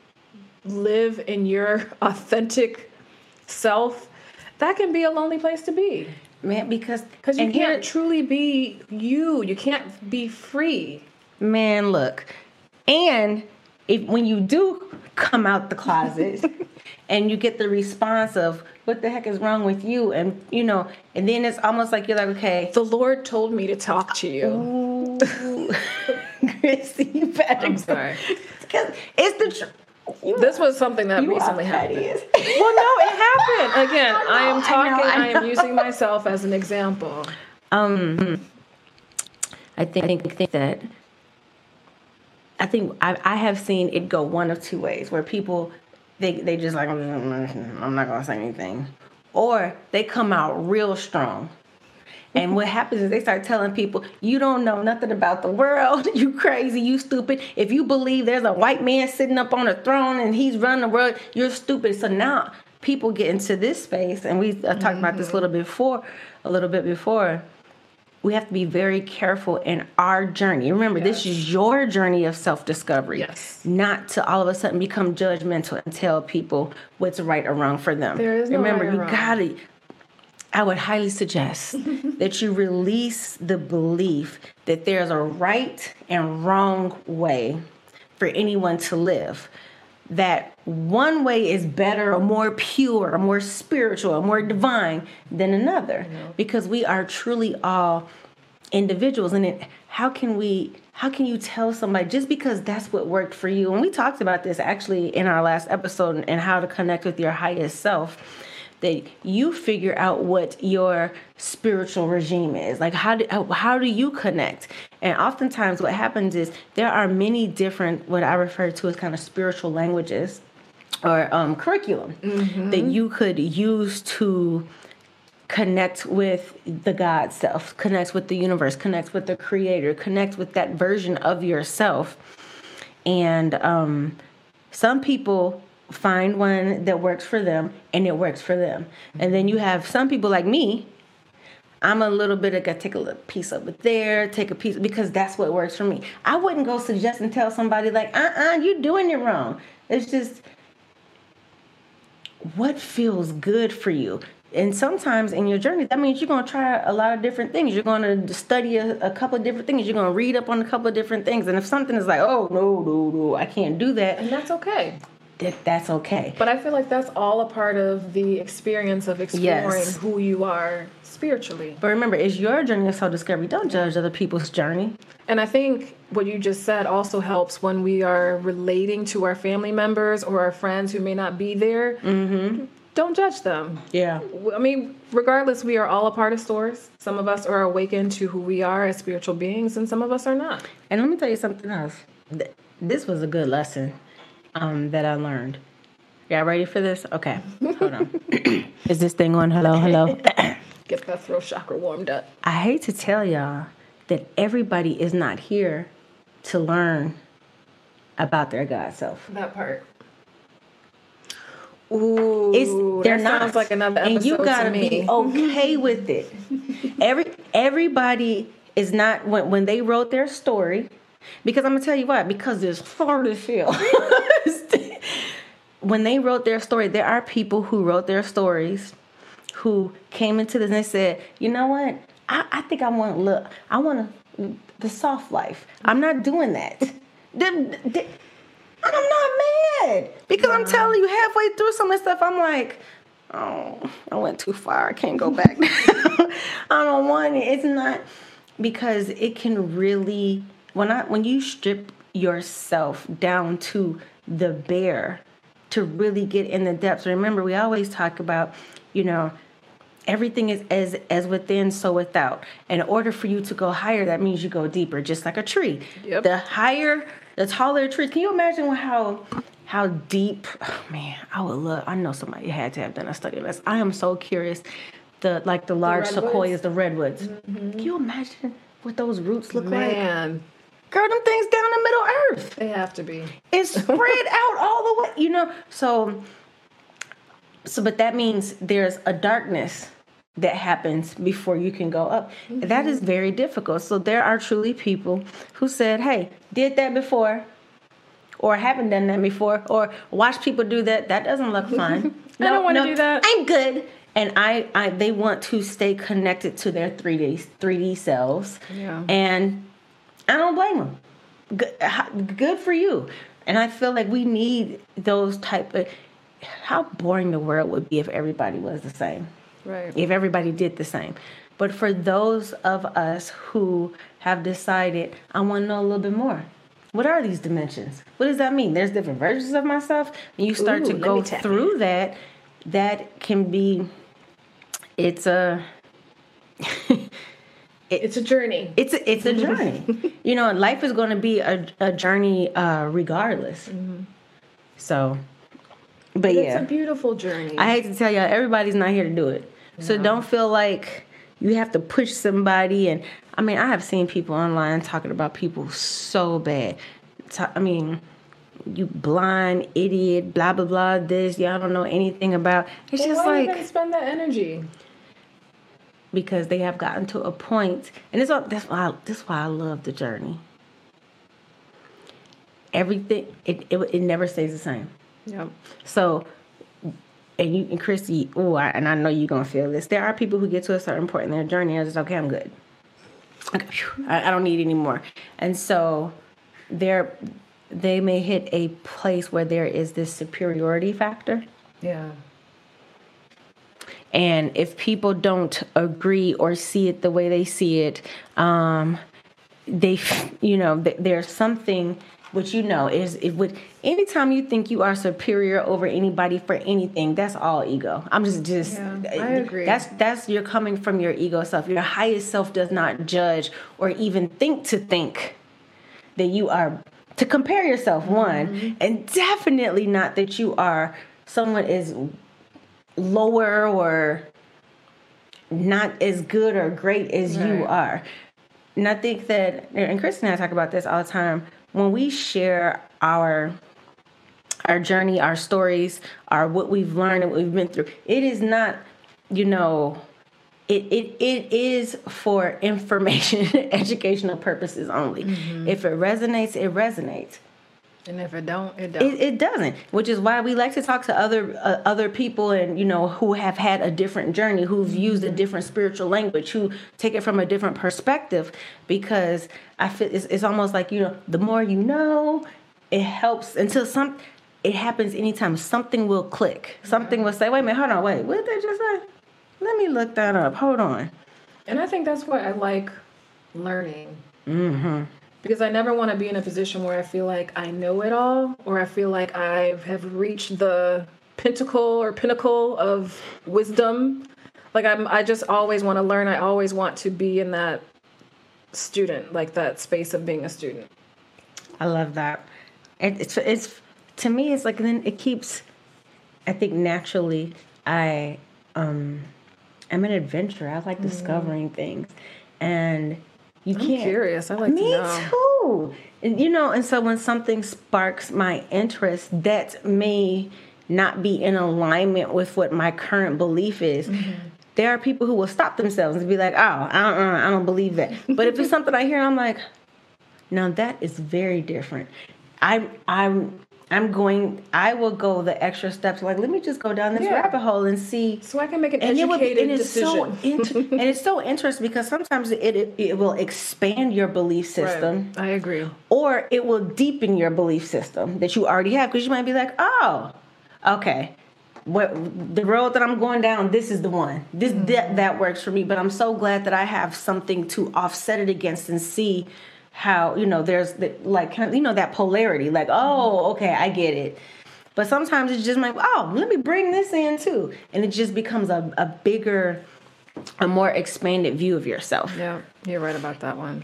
live in your authentic self. That can be a lonely place to be. Man, because Because you and can't here- truly be you. You can't be free. Man, look, and if when you do come out the closet and you get the response of what the heck is wrong with you, and you know, and then it's almost like you're like, okay, The Lord told me to talk to you. ooh, Chrissy, you better I'm go. sorry. Because it's the truth. This was something that You are recently petty happened. as- Well, no, it happened. Again, I, know, am I know, talking, I I, am know. using myself as an example. Um, I think, I think, think that I think I, I have seen it go one of two ways, where people they they just like I'm not gonna say anything, or they come out real strong. And what happens is they start telling people, you don't know nothing about the world. You crazy, you stupid. If you believe there's a white man sitting up on a throne and he's running the world, you're stupid. So now people get into this space, and we uh, talked mm-hmm. about this a little bit before, a little bit before. We have to be very careful in our journey. Remember, yes. This is your journey of self-discovery. Yes. Not to all of a sudden become judgmental and tell people what's right or wrong for them. There is no Remember, right or you wrong. gotta. I would highly suggest that you release the belief that there's a right and wrong way for anyone to live. That one way is better or more pure or more spiritual or more divine than another. Yeah. Because we are truly all individuals. And it, how can we, how can you tell somebody just because that's what worked for you? And we talked about this actually in our last episode and how to connect with your highest self. That you figure out what your spiritual regime is. Like, how do, how do you connect? And oftentimes what happens is there are many different, what I refer to as kind of spiritual languages or um, curriculum mm-hmm. that you could use to connect with the God self, connect with the universe, connect with the creator, connect with that version of yourself. And um, some people find one that works for them, and it works for them. And then you have some people like me. I'm a little bit of gonna take a little piece of it there, take a piece, because that's what works for me. I wouldn't go suggest and tell somebody like, uh-uh, you're doing it wrong. It's just what feels good for you. And sometimes in your journey, that means you're going to try a lot of different things. You're going to study a, a couple of different things. You're going to read up on a couple of different things. And if something is like, oh, no, no, no, I can't do that. And that's okay. That, that's okay. But I feel like that's all a part of the experience of exploring Yes. who you are spiritually. But remember, it's your journey of self-discovery. Don't judge other people's journey. And I think what you just said also helps when we are relating to our family members or our friends who may not be there. Mm-hmm. Don't judge them. Yeah. I mean, regardless, we are all a part of Source. Some of us are awakened to who we are as spiritual beings, and some of us are not. And let me tell you something else. This was a good lesson um, that I learned. Y'all ready for this? Okay. Hold on. Is this thing on? Hello, hello. Get that throat chakra warmed up. I hate to tell y'all that everybody is not here to learn about their God self. That part. Ooh, it's they're that not. Sounds like another episode and you gotta to me. be okay with it. Every everybody is not when when they wrote their story, because I'm gonna tell you why. Because it's hard as hell. When they wrote their story, there are people who wrote their stories who came into this and they said, you know what? I, I think I want look. I want a, the soft life. I'm not doing that. the, the, And I'm not mad because wow. I'm telling you, halfway through some of this stuff, I'm like, oh, I went too far. I can't go back. I don't want it. It's not because it can really when I when you strip yourself down to the bare to really get in the depths. Remember, we always talk about, you know, everything is as as within, so without. In order for you to go higher, that means you go deeper, just like a tree. Yep. The higher, the taller a tree. Can you imagine how how deep? Oh man, I would love. I know somebody had to have done a study of this. I am so curious. The like the large redwoods? sequoias, the redwoods. Mm-hmm. Can you imagine what those roots look like? Man, Girl, them things down in Middle Earth. they have to be. It's spread out all the way, you know. So, so, but that means there's a darkness that happens before you can go up. Mm-hmm. That is very difficult. So there are truly people who said, "Hey, did that before, or haven't done that before, or watch people do that. That doesn't look fun. I don't want to do that. I'm good." And I, I, they want to stay connected to their three D, three D selves. Yeah. And I don't blame them. Good, good for you. And I feel like we need those type of. How boring the world would be if everybody was the same. Right. If everybody did the same. But for those of us who have decided, I want to know a little bit more. What are these dimensions? What does that mean? There's different versions of myself. And you start Ooh, to go through in. that. That can be. It's a. it, it's a journey. It's a, it's a journey. You know, life is going to be a, a journey uh, regardless. Mm-hmm. So, but, but yeah. It's a beautiful journey. I hate to tell y'all, everybody's not here to do it. No. So don't feel like you have to push somebody. And I mean, I have seen people online talking about people so bad. I mean, you blind idiot, blah, blah, blah, this, y'all don't know anything about. It's well, just why like. Even spend that energy? Because they have gotten to a point, and it's all, that's why I, that's why I love the journey. Everything it, it it never stays the same. Yep. So, and you and Christy, oh, and I know you're gonna feel this. There are people who get to a certain point in their journey and it's okay, I'm good. Okay, I, I don't need any more. And so, they're they may hit a place where there is this superiority factor. Yeah. And if people don't agree or see it the way they see it, um, they, you know, th- there's something which you know is it would. Anytime you think you are superior over anybody for anything, that's all ego. I'm just, just. Yeah, I agree. That's that's you're coming from your ego self. Your highest self does not judge or even think to think that you are to compare yourself. One, mm-hmm. and definitely not that you are someone is. Lower or not as good or great as right. you are. And I think that, and Chris and I talk about this all the time, when we share our our journey, our stories, our what we've learned and what we've been through, it is not, you know, it it, it is for information, educational purposes only. Mm-hmm. If it resonates, it resonates. And if it don't, it don't. It, it doesn't, which is why we like to talk to other uh, other people and, you know, who have had a different journey, who've used a different spiritual language, who take it from a different perspective, because I feel it's, it's almost like, you know, the more you know, it helps until some, it happens anytime. Something will click. Something will say, wait a minute, hold on, wait, what did they just say? Let me look that up. Hold on. And I think that's why I like learning. Mm-hmm. Because I never want to be in a position where I feel like I know it all, or I feel like I have reached the pinnacle or pinnacle of wisdom. Like I'm, I just always want to learn. I always want to be in that student, like that space of being a student. I love that. It, it's, it's, to me, it's like, then it keeps, I think naturally, I, um, I'm an adventurer. I like mm-hmm. discovering things. And you I'm can't. curious. I like me to know. Me too. And, you know, and so when something sparks my interest that may not be in alignment with what my current belief is, mm-hmm. there are people who will stop themselves and be like, oh, I don't, I don't believe that. But if it's something I hear, I'm like, now that is very different. I, I'm, I'm going, I will go the extra steps. Like, let me just go down this yeah. rabbit hole and see. So I can make an and educated it will, and decision. It's so inter- and it's so interesting because sometimes it, it it will expand your belief system. Right. I agree. Or it will deepen your belief system that you already have. Because you might be like, oh, okay. What the road that I'm going down, this is the one. This mm-hmm. that, that works for me. But I'm so glad that I have something to offset it against and see how, you know, there's the, like, kind of, you know, that polarity, like, oh, okay, I get it. But sometimes it's just like, oh, let me bring this in too. And it just becomes a, a bigger a more expanded view of yourself. Yeah, you're right about that one.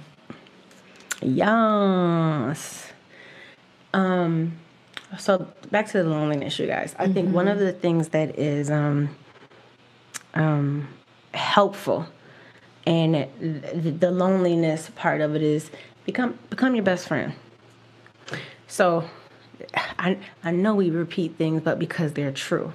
Yes. Um, so back to the loneliness, you guys. I mm-hmm. think one of the things that is um, um, helpful, and the, the loneliness part of it is become become your best friend. So I I know we repeat things, but because they're true.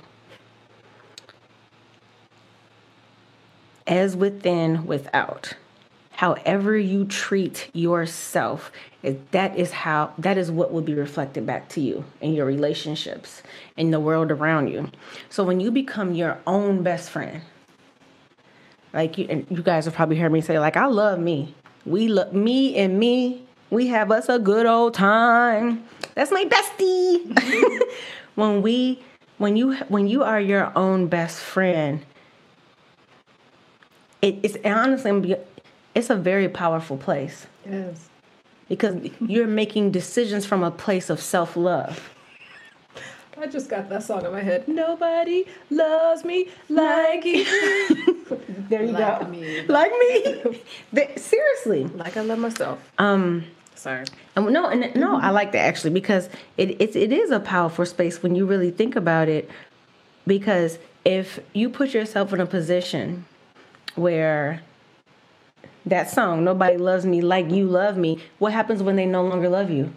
As within, without. However you treat yourself, that is how that is what will be reflected back to you in your relationships, in the world around you. So when you become your own best friend, like you, and you guys have probably heard me say, like, I love me. We love me and me. We have us a good old time. That's my bestie. when we, when you, when you are your own best friend, it, it's honestly, it's a very powerful place. It is. Because you're making decisions from a place of self-love. I just got that song in my head. Nobody loves me like you. There you like go. Me. Like me. Seriously. Like I love myself. Um, Sorry. And no, and no, I like that actually, because it, it it is a powerful space when you really think about it. Because if you put yourself in a position where that song, Nobody Loves Me Like You Love Me, what happens when they no longer love you?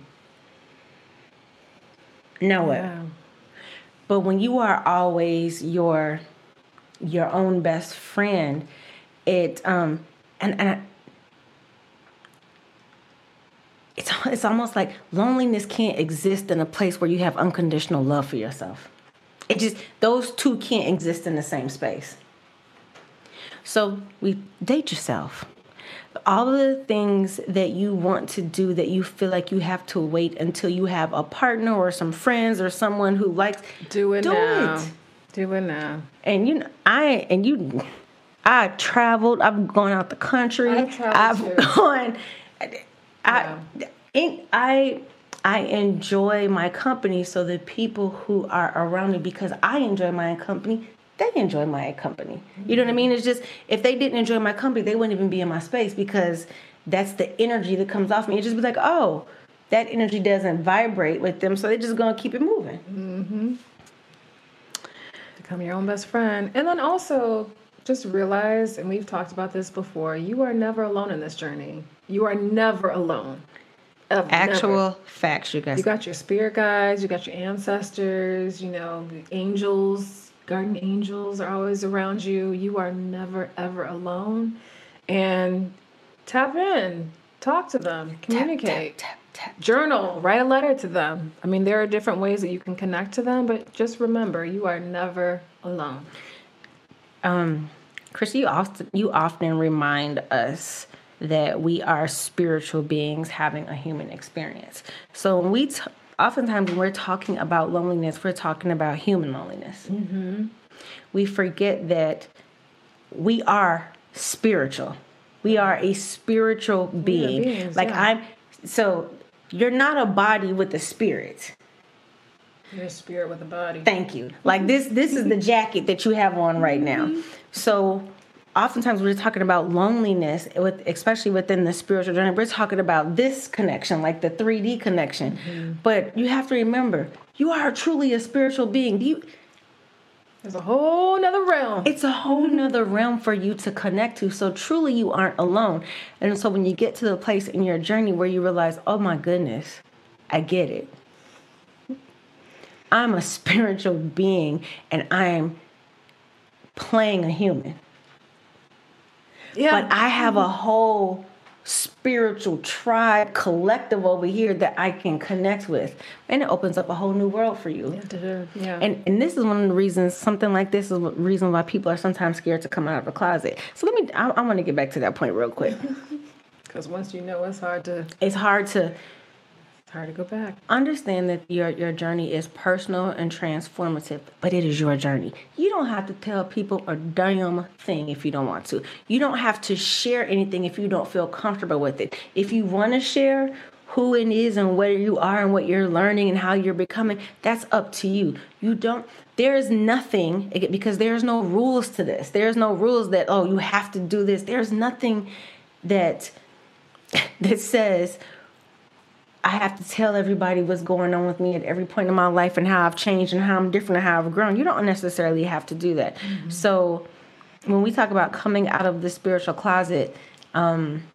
Now what? Yeah. But when you are always your your own best friend, it um and and I, it's it's almost like loneliness can't exist in a place where you have unconditional love for yourself. It just those two can't exist in the same space. So we date yourself. All of the things that you want to do that you feel like you have to wait until you have a partner or some friends or someone who likes do it do now. It. Do it now. And you know, I and you, I traveled. I've gone out the country. I've traveled I've too. gone. I, Yeah. I, I enjoy my company. So the people who are around me, because I enjoy my company, they enjoy my company. You know what I mean? It's just, if they didn't enjoy my company, they wouldn't even be in my space, because that's the energy that comes off me. It just be like, oh, that energy doesn't vibrate with them, so they're just going to keep it moving. Mm-hmm. Become your own best friend. And then also just realize, and we've talked about this before, you are never alone in this journey. You are never alone. Ever, Actual never. facts, you guys. You got your spirit guides, you got your ancestors, you know, angels, guardian angels are always around you. You are never, ever alone. And tap in, talk to them, communicate, tap, tap, tap, journal, write a letter to them. I mean, there are different ways that you can connect to them, but just remember, you are never alone. Um, Chris, you often, you often remind us that we are spiritual beings having a human experience. So when we, t- oftentimes when we're talking about loneliness, we're talking about human loneliness. Mm-hmm. We forget that we are spiritual. We are a spiritual being. beings, like yeah. I'm, so you're not a body with a spirit. You're a spirit with a body. Thank you. Like this, this is the jacket that you have on right now. Mm-hmm. So oftentimes we're talking about loneliness, with especially within the spiritual journey. We're talking about this connection, like the three D connection. Mm-hmm. But you have to remember, you are truly a spiritual being. Do you? There's a whole nother realm. It's a whole nother realm for you to connect to. So truly you aren't alone. And so when you get to the place in your journey where you realize, oh my goodness, I get it. I'm a spiritual being and I'm playing a human. Yeah. But I have a whole spiritual tribe collective over here that I can connect with. And it opens up a whole new world for you. Yeah. yeah. And and this is one of the reasons, something like this is the reason why people are sometimes scared to come out of a closet. So let me, I, I want to get back to that point real quick. Because once you know, it's hard to... It's hard to... It's hard to go back. Understand that your, your journey is personal and transformative, but it is your journey. You don't have to tell people a damn thing if you don't want to. You don't have to share anything if you don't feel comfortable with it. If you want to share who it is and where you are and what you're learning and how you're becoming, that's up to you. You don't, there is nothing, because there's no rules to this. There's no rules that, oh, you have to do this. There's nothing that, that says, I have to tell everybody what's going on with me at every point in my life and how I've changed and how I'm different and how I've grown. You don't necessarily have to do that. Mm-hmm. So when we talk about coming out of the spiritual closet, um,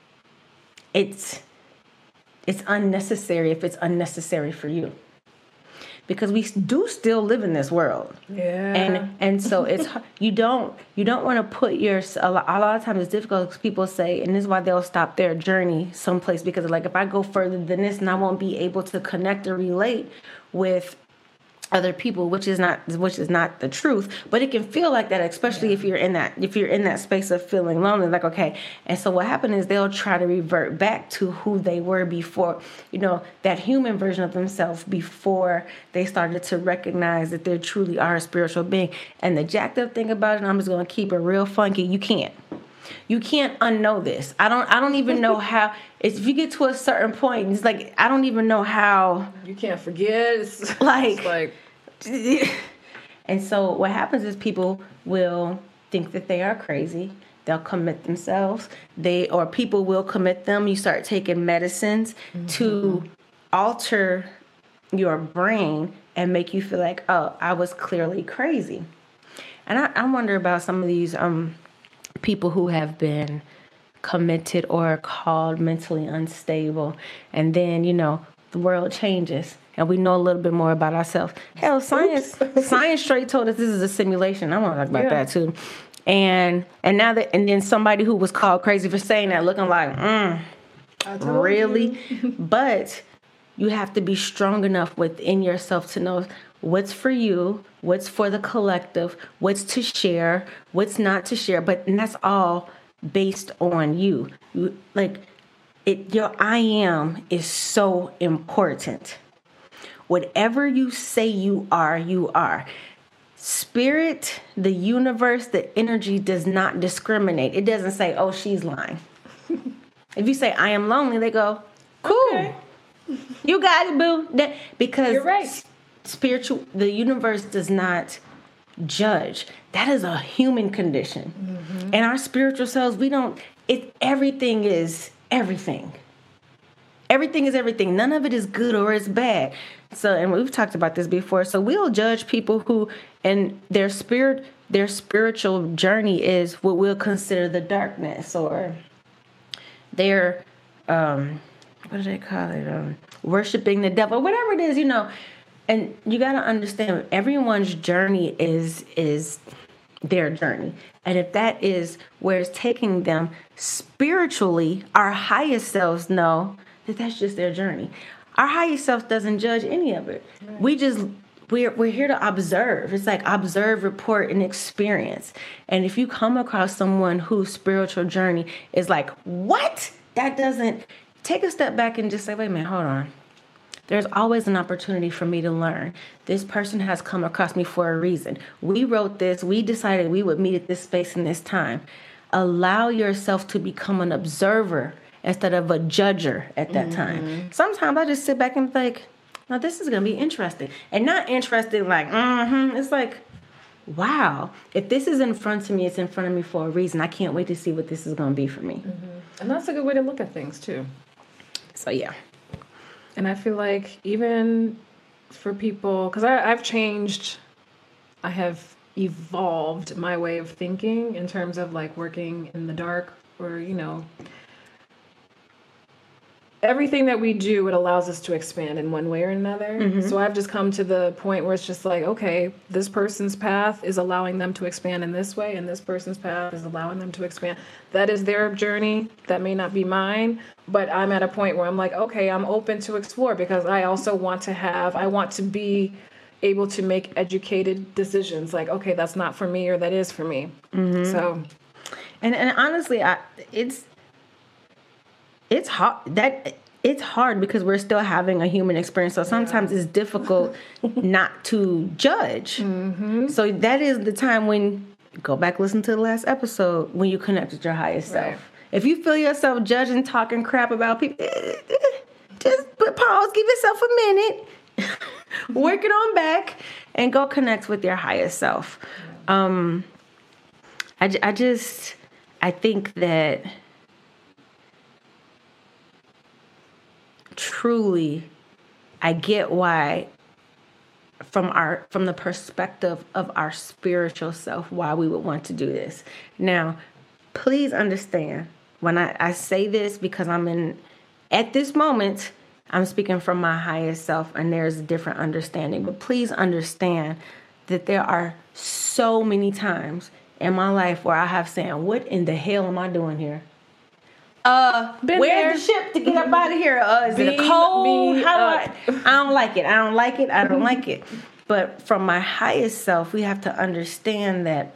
it's it's unnecessary if it's unnecessary for you. Because we do still live in this world. Yeah. And and so it's you don't you don't want to put your a lot, a lot of times it's difficult because people say, and this is why they'll stop their journey someplace, because like, if I go further than this, and I won't be able to connect or relate with other people, which is not which is not the truth, but it can feel like that, especially yeah. if you're in that if you're in that space of feeling lonely. Like, okay, and so what happened is they'll try to revert back to who they were before, you know, that human version of themselves before they started to recognize that they truly are a spiritual being. And the jacked up thing about it, and I'm just going to keep it real funky, you can't. You can't unknow this. I don't. I don't even know how. It's, if you get to a certain point, it's like I don't even know how. You can't forget. It's like, it's like. And so what happens is people will think that they are crazy. They'll commit themselves. They or people will commit them. You start taking medicines mm-hmm. to alter your brain and make you feel like, oh, I was clearly crazy. And I, I wonder about some of these um. people who have been committed or called mentally unstable. And then, you know, the world changes and we know a little bit more about ourselves. Hell, science science straight told us this is a simulation. I want to talk about yeah. that too. And and now that, and then somebody who was called crazy for saying that, looking like, mm, really? But you have to be strong enough within yourself to know what's for you, what's for the collective, what's to share, what's not to share. But and that's all based on you. you like it, your I am is so important. Whatever you say you are, you are. Spirit, the universe, the energy does not discriminate. It doesn't say, oh, she's lying. If you say, I am lonely, they go, cool. Okay. You got it, boo. That, because you're right. Spiritual, the universe does not judge. That is a human condition. Mm-hmm. And our spiritual selves, we don't, it, everything is everything. Everything is everything. None of it is good or it's bad. So, and we've talked about this before. So we'll judge people who, and their spirit, their spiritual journey is what we'll consider the darkness, or their, um, what do they call it? Um, worshiping the devil, whatever it is, you know. And you got to understand, everyone's journey is is their journey. And if that is where it's taking them spiritually, our highest selves know that that's just their journey. Our highest self doesn't judge any of it. Right. We just, we're, we're here to observe. It's like observe, report, and experience. And if you come across someone whose spiritual journey is like, what? That doesn't, take a step back and just say, wait a minute, hold on. There's always an opportunity for me to learn. This person has come across me for a reason. We wrote this. We decided we would meet at this space and this time. Allow yourself to become an observer instead of a judger at that mm-hmm. time. Sometimes I just sit back and think, now this is going to be interesting. And not interesting like, mm-hmm. It's like, wow. If this is in front of me, it's in front of me for a reason. I can't wait to see what this is going to be for me. Mm-hmm. And that's a good way to look at things, too. So, yeah. And I feel like even for people, because I've changed, I have evolved my way of thinking in terms of like working in the dark, or, you know, everything that we do, it allows us to expand in one way or another. Mm-hmm. So I've just come to the point where it's just like, okay, this person's path is allowing them to expand in this way, and this person's path is allowing them to expand. That is their journey. That may not be mine, but I'm at a point where I'm like, okay, I'm open to explore, because I also want to have, I want to be able to make educated decisions. Like, okay, that's not for me, or that is for me. Mm-hmm. So, and and honestly, I it's. It's hard that it's hard because we're still having a human experience. So sometimes yeah. it's difficult not to judge. Mm-hmm. So that is the time when, go back, listen to the last episode, when you connect with your highest right. self. If you feel yourself judging, talking crap about people, just put pause, give yourself a minute, work it on back, and go connect with your highest self. Um, I, I just, I think that truly, I get why, from our from the perspective of our spiritual self, why we would want to do this. Now, please understand when I, I say this, because I'm in at this moment, I'm speaking from my highest self, and there's a different understanding. But please understand that there are so many times in my life where I have said, "What in the hell am I doing here? Uh, Been where's there. the ship to get up out of here? Uh, is it a Beam cold? me How up. do I? I don't like it. I don't like it. I don't like it." But from my highest self, we have to understand that,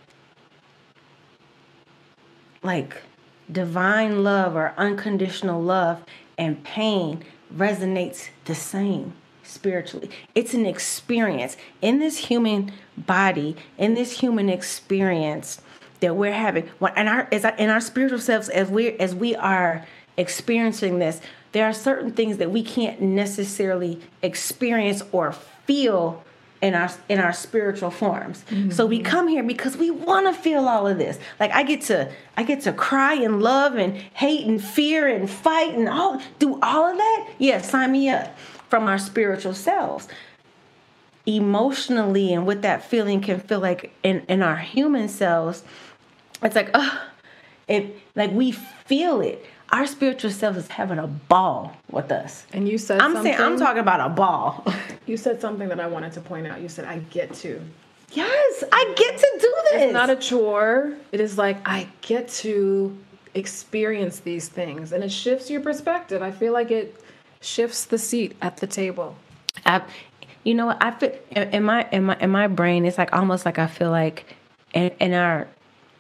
like, divine love or unconditional love and pain resonates the same spiritually. It's an experience in this human body, in this human experience that we're having. And our as our, in our spiritual selves, as we as we are experiencing this, there are certain things that we can't necessarily experience or feel in our in our spiritual forms. Mm-hmm. So we come here because we want to feel all of this. Like I get to I get to cry and love and hate and fear and fight and all do all of that. Yeah, sign me up. From our spiritual selves. Emotionally, and what that feeling can feel like in, in our human selves, it's like, oh, it like we feel it. Our spiritual self is having a ball with us. And you said I'm something. saying I'm talking about a ball. You said something that I wanted to point out. You said, I get to. Yes, I get to do this. It's not a chore. It is like, I get to experience these things. And it shifts your perspective. I feel like it shifts the seat at the table. I, you know what? I feel in my in my in my brain. It's like almost like I feel like in, in our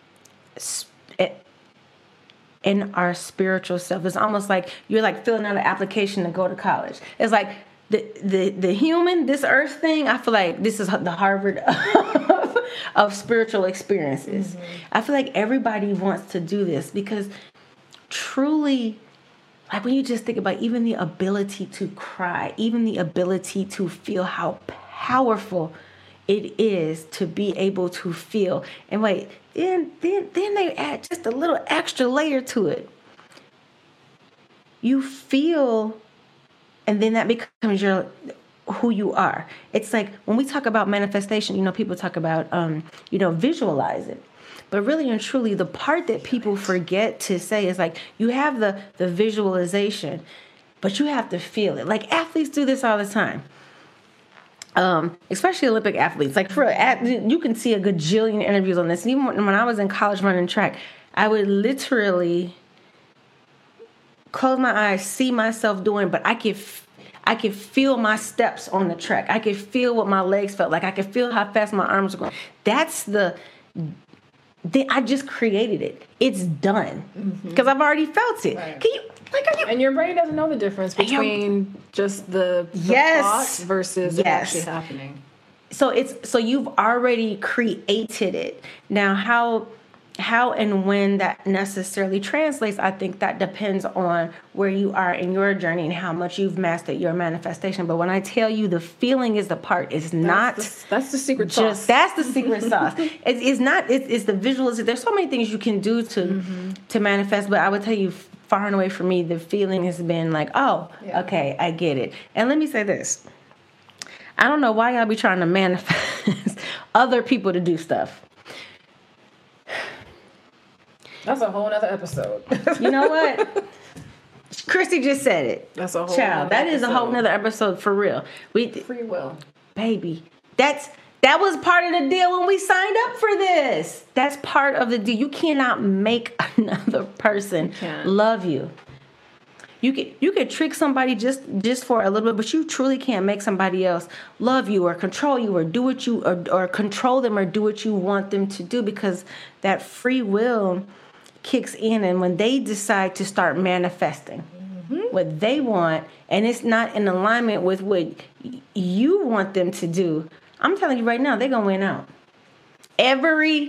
in our spiritual self. It's almost like you're like filling out an application to go to college. It's like the the the human, this earth thing. I feel like this is the Harvard of, of spiritual experiences. Mm-hmm. I feel like everybody wants to do this because truly. Like when you just think about even the ability to cry, even the ability to feel how powerful it is to be able to feel. And wait, then then then they add just a little extra layer to it. You feel, and then that becomes your who you are. It's like when we talk about manifestation, you know, people talk about um, you know, visualize it. But really and truly, the part that people forget to say is like, you have the, the visualization, but you have to feel it. Like athletes do this all the time. Um, especially Olympic athletes. Like for you can see a gajillion interviews on this. And even when I was in college running track, I would literally close my eyes, see myself doing, but I could I could feel my steps on the track. I could feel what my legs felt like. I could feel how fast my arms were going. That's the... I just created it. It's done because mm-hmm. I've already felt it. Right. Can you like? Are you? And your brain doesn't know the difference between just the, the yes thought versus yes. it actually happening. So it's so you've already created it. Now, how how and when that necessarily translates, I think that depends on where you are in your journey and how much you've mastered your manifestation. But when I tell you the feeling is the part, it's not that's the, that's the secret just, sauce. That's the secret sauce. It's, it's not. It's, it's the visualization. There's so many things you can do to mm-hmm. to manifest. But I would tell you, far and away from me, the feeling has been like, oh, yeah. okay, I get it. And let me say this. I don't know why y'all be trying to manifest other people to do stuff. That's a whole nother episode. You know what? Christy just said it. That's a whole Child, that is a whole nother episode for real. We Free will. Baby. That's that was part of the deal when we signed up for this. That's part of the deal. You cannot make another person love you. You could you could trick somebody just, just for a little bit, but you truly can't make somebody else love you or control you or do what you or, or control them or do what you want them to do, because that free will kicks in, and when they decide to start manifesting mm-hmm. what they want, and it's not in alignment with what you want them to do, I'm telling you right now, they're gonna win out every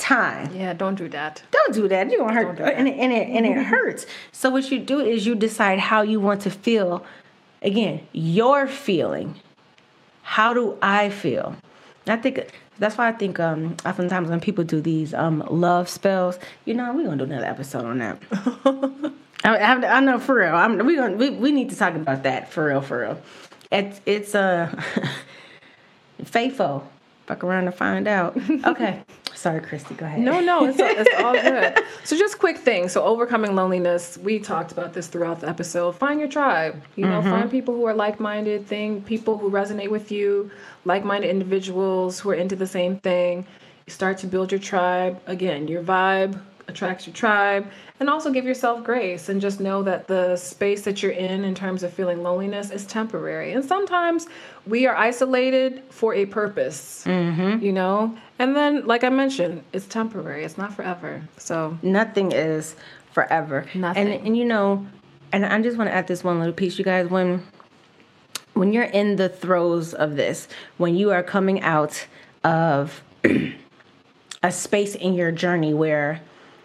time. Yeah, don't do that. Don't do that. You're gonna hurt, do that. and it, and it and it hurts. So what you do is you decide how you want to feel. Again, your feeling. How do I feel? I think that's why I think um, oftentimes when people do these um, love spells, you know, we're gonna do another episode on that. I, I, I know for real. I'm, we gonna we, we need to talk about that for real, for real. It's it's uh, faithful. Fuck around and find out. Okay. Sorry, Christy. Go ahead. No, no, it's all, it's all good. So just quick things. So overcoming loneliness, we talked about this throughout the episode. Find your tribe. You know, mm-hmm. find people who are like-minded, thing, people who resonate with you, like-minded individuals who are into the same thing. You start to build your tribe. Again, your vibe attracts your tribe. And also give yourself grace and just know that the space that you're in in terms of feeling loneliness is temporary. And sometimes we are isolated for a purpose, mm-hmm. you know? And then, like I mentioned, it's temporary. It's not forever. So nothing is forever. Nothing. And, and you know, and I just want to add this one little piece, you guys. When, when you're in the throes of this, when you are coming out of a space in your journey where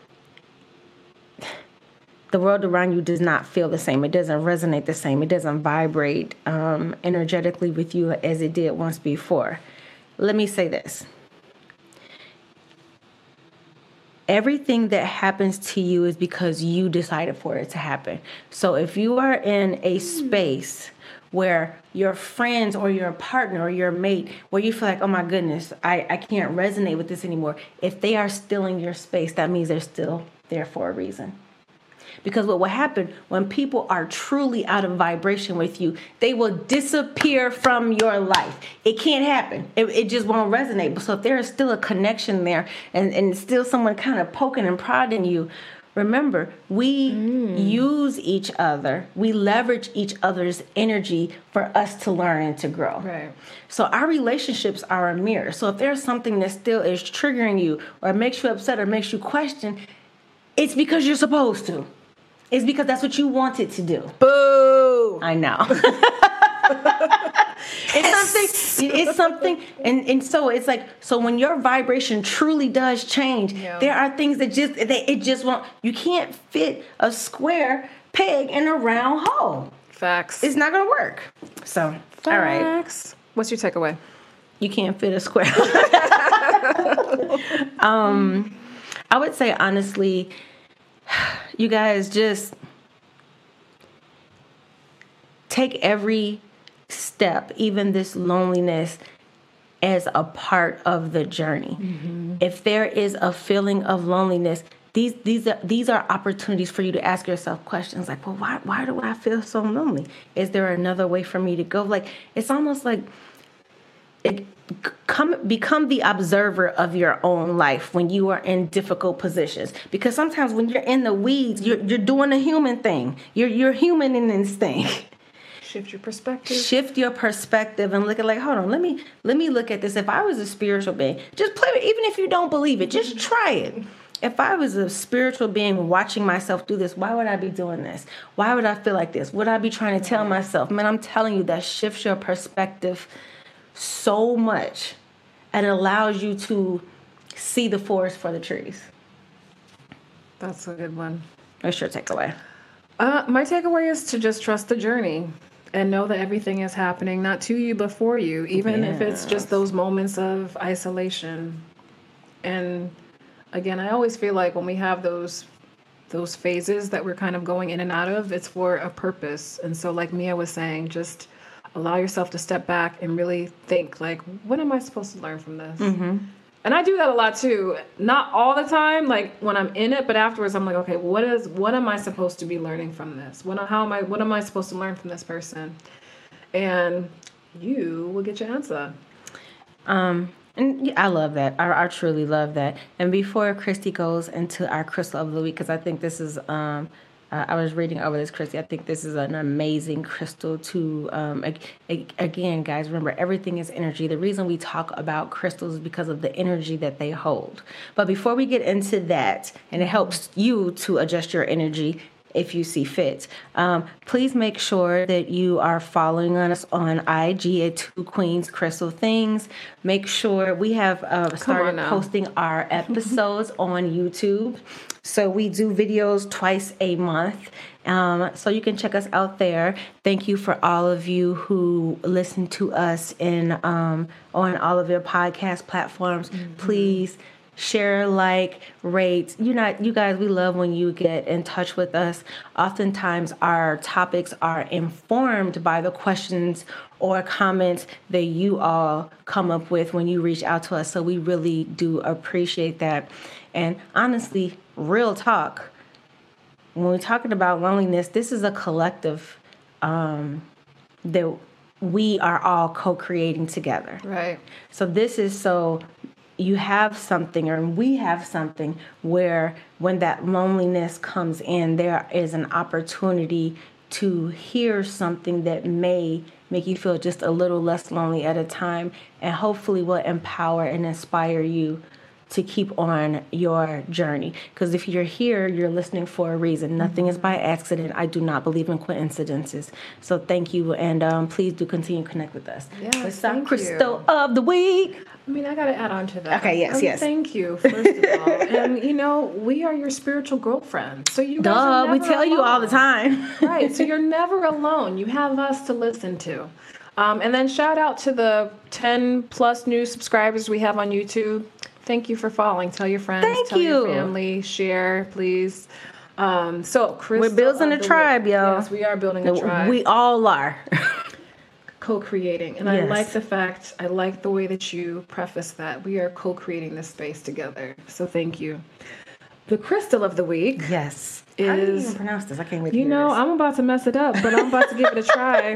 the world around you does not feel the same. It doesn't resonate the same. It doesn't vibrate um, energetically with you as it did once before. Let me say this. Everything that happens to you is because you decided for it to happen. So if you are in a space where your friends or your partner or your mate, where you feel like, oh my goodness, I, I can't resonate with this anymore. If they are still in your space, that means they're still there for a reason. Because what will happen when people are truly out of vibration with you, they will disappear from your life. It can't happen. It, it just won't resonate. But so if there is still a connection there and, and still someone kind of poking and prodding you, remember, we mm. use each other. We leverage each other's energy for us to learn and to grow. Right. So our relationships are a mirror. So if there's something that still is triggering you or makes you upset or makes you question, it's because you're supposed to. It's because that's what you wanted to do. Boo! I know. It's something, it's something, and, and so it's like, so when your vibration truly does change, yeah. there are things that just, they, it just won't, you can't fit a square peg in a round hole. Facts. It's not going to work. So, Facts. All right. What's your takeaway? You can't fit a square. um, I would say, honestly, you guys just take every step, even this loneliness, as a part of the journey. Mm-hmm. If there is a feeling of loneliness, these these are these are opportunities for you to ask yourself questions like, well, why why do I feel so lonely? Is there another way for me to go? Like, it's almost like it come become the observer of your own life when you are in difficult positions, because sometimes when you're in the weeds, you're you're doing a human thing. You're you're human in this thing. Shift your perspective. Shift your perspective and look at like, hold on, let me let me look at this. If I was a spiritual being, just play it. Even if you don't believe it, just try it. If I was a spiritual being watching myself do this, why would I be doing this? Why would I feel like this? Would I be trying to tell myself? Man, I'm telling you, that shifts your perspective so much and allows you to see the forest for the trees. That's a good one. What's your takeaway? Uh, my takeaway is to just trust the journey and know that everything is happening, not to you, but for you, even yes. if it's just those moments of isolation. And again, I always feel like when we have those those phases that we're kind of going in and out of, it's for a purpose. And so like Mia was saying, just allow yourself to step back and really think, like, what am I supposed to learn from this? Mm-hmm. And I do that a lot too. Not all the time, like when I'm in it, but afterwards I'm like, okay, what is what am I supposed to be learning from this? What how am I what am I supposed to learn from this person? And you will get your answer. Um And I love that. I, I truly love that. And before Christy goes into our crystal of the week, because I think this is, um, uh, I was reading over this, Christy. I think this is an amazing crystal to, um, ag- again, guys, remember, everything is energy. The reason we talk about crystals is because of the energy that they hold. But before we get into that, and it helps you to adjust your energy if you see fit. Um, please make sure that you are following us on I G at Two Queens Crystal Things. Make sure we have uh, started posting our episodes on YouTube. So we do videos twice a month. Um, so you can check us out there. Thank you for all of you who listen to us in um, on all of your podcast platforms. Mm-hmm. Please share, like, rate. You not you guys, we love when you get in touch with us. Oftentimes our topics are informed by the questions or comments that you all come up with when you reach out to us. So we really do appreciate that. And honestly, real talk, when we're talking about loneliness, this is a collective um, that we are all co-creating together. Right. So this is so you have something, or we have something where when that loneliness comes in, there is an opportunity to hear something that may make you feel just a little less lonely at a time, and hopefully will empower and inspire you to keep on your journey. Because if you're here, you're listening for a reason. Nothing mm-hmm. is by accident. I do not believe in coincidences. So thank you, and um, please do continue to connect with us. Yes, it's our Crystal of the Week. I mean, I got to add on to that. Okay, yes, um, yes. Thank you, first of all. And, you know, we are your spiritual girlfriends. So you guys Duh, are never we tell alone. you all the time. Right, so you're never alone. You have us to listen to. Um, and then shout out to the ten plus new subscribers we have on YouTube. Thank you for following. Tell your friends. Thank tell you. your family. Share, please. Um, so, Crystal, we're building a tribe, week. y'all. Yes, we are building a tribe. We all are. Co-creating. And yes. I like the fact, I like the way that you preface that. We are co-creating this space together. So thank you. The crystal of the week. Yes. Is, How do you even pronounce this? I can't wait to You hear know, this. I'm about to mess it up, but I'm about to give it a try.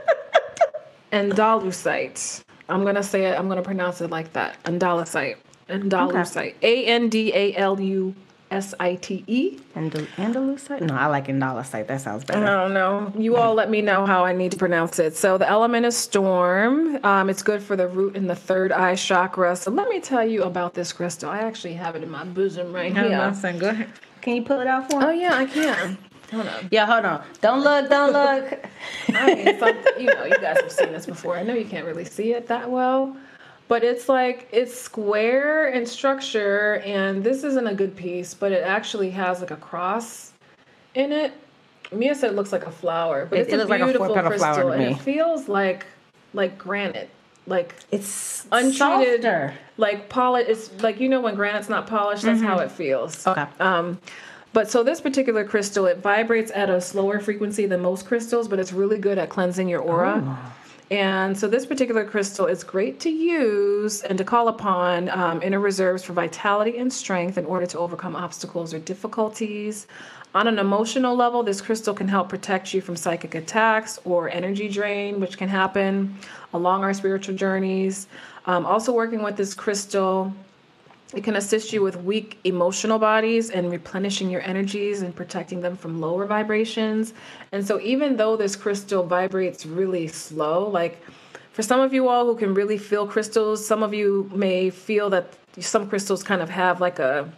Andalusite. I'm going to say it, I'm going to pronounce it like that. Andalusite. Andalusite. A N D A L U S I T E. Andal- Andalusite? No, I like Andalusite. That sounds better. I don't know. You all let me know how I need to pronounce it. So the element is storm. Um, it's good for the root and the third eye chakra. So let me tell you about this crystal. I actually have it in my bosom right here. Go ahead. Can you pull it out for me? Oh, yeah, I can. Hold on. Yeah, hold on. Don't look, don't look. I mean, something, you know, you guys have seen this before. I know you can't really see it that well. But it's like, it's square in structure, and this isn't a good piece, but it actually has like a cross in it. Mia said it looks like a flower, but It- it's it a looks like a beautiful four-petal flower crystal, to and me. it feels like like granite, like It's untreated, softer. like polish. It's like, you know, when granite's not polished, that's how it feels. Okay. Um, but so this particular crystal, it vibrates at a slower frequency than most crystals, but it's really good at cleansing your aura. Oh. And so this particular crystal is great to use and to call upon um, inner reserves for vitality and strength in order to overcome obstacles or difficulties. On an emotional level, this crystal can help protect you from psychic attacks or energy drain, which can happen along our spiritual journeys. Um, also working with this crystal, it can assist you with weak emotional bodies and replenishing your energies and protecting them from lower vibrations. And so even though this crystal vibrates really slow, like for some of you all who can really feel crystals, some of you may feel that some crystals kind of have like a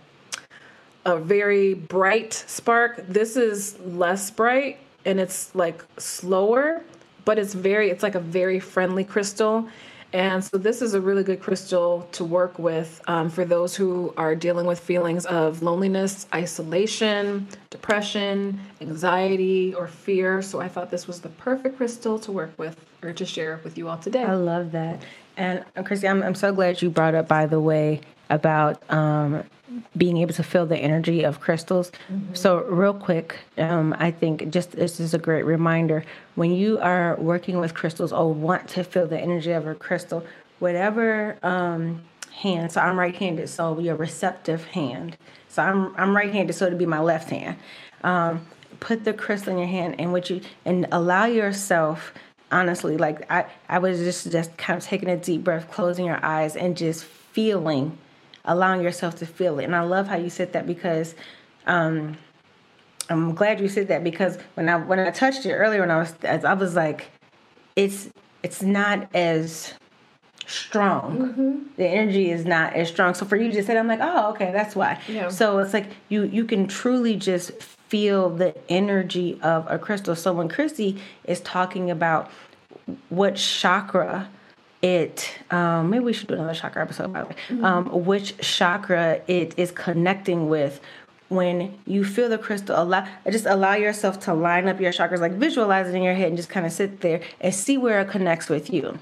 a very bright spark. This is less bright and it's like slower, but it's very, it's like a very friendly crystal. And so this is a really good crystal to work with um, for those who are dealing with feelings of loneliness, isolation, depression, anxiety, or fear. So I thought this was the perfect crystal to work with or to share with you all today. I love that. And uh, Chrissy, I'm, I'm so glad you brought up, by the way, about um, being able to feel the energy of crystals. Mm-hmm. So real quick, um, I think just this is a great reminder. When you are working with crystals or want to feel the energy of a crystal, whatever um, hand, so I'm right-handed, so your receptive hand. So I'm I'm right-handed, so it'd be my left hand. Um, put the crystal in your hand and what you and allow yourself, honestly, like I, I was just, just kind of taking a deep breath, closing your eyes and just feeling, allowing yourself to feel it. And I love how you said that because um, I'm glad you said that because when I when I touched it earlier, when I was I was like, it's it's not as strong. Mm-hmm. The energy is not as strong. So for you to just say, I'm like, oh, okay, that's why. Yeah. So it's like you you can truly just feel the energy of a crystal. So when Christy is talking about what chakra it, um, maybe we should do another chakra episode, by the way, Mm-hmm. um, which chakra it is connecting with. When you feel the crystal, allow just allow yourself to line up your chakras, like visualize it in your head and just kind of sit there and see where it connects with you.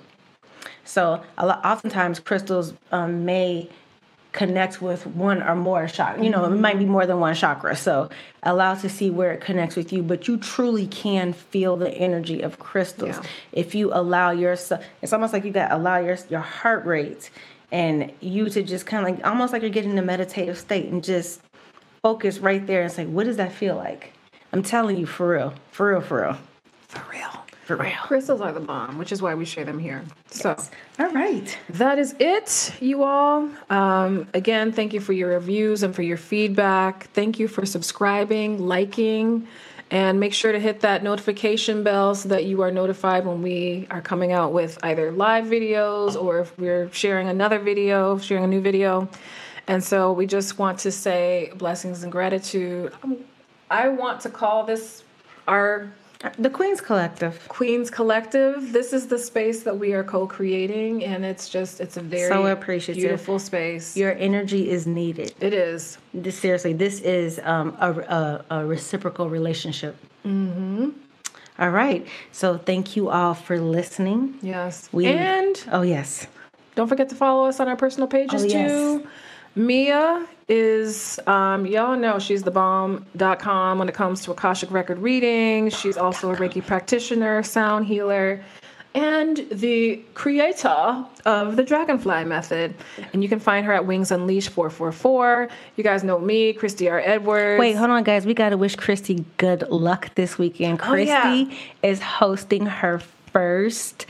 So a lot, oftentimes crystals um, may connect with one or more chakras. You know, it might be more than one chakra. So allow to see where it connects with you. But you truly can feel the energy of crystals Yeah. if you allow yourself. It's almost like you got to allow your your heart rate and you to just kind of like almost like you're getting in a meditative state and just focus right there and say, what does that feel like? I'm telling you, for real, for real, for real, For real. for real. Crystals are the bomb, which is why we share them here. So All right. that is it, you all. Um, again, thank you for your reviews and for your feedback. Thank you for subscribing, liking, and make sure to hit that notification bell so that you are notified when we are coming out with either live videos or if we're sharing another video, sharing a new video. And so we just want to say blessings and gratitude. Um, I want to call this our The Queen's Collective. Queens Collective. This is the space that we are co-creating, and it's just, it's a very So appreciative. beautiful space. Your energy is needed. It is. This, seriously, this is um, a, a, a reciprocal relationship. Mm-hmm. All right. So thank you all for listening. Yes. We, and oh, yes. don't forget to follow us on our personal pages Oh, yes. too. Mia is, um, y'all know she's the bomb dot com when it comes to Akashic record reading. She's also a Reiki practitioner, sound healer, and the creator of the Dragonfly Method. And you can find her at Wings Unleashed four four four. You guys know me, Christy R. Edwards. Wait, hold on, guys. We got to wish Christy good luck this weekend. Oh, Christy yeah. is hosting her first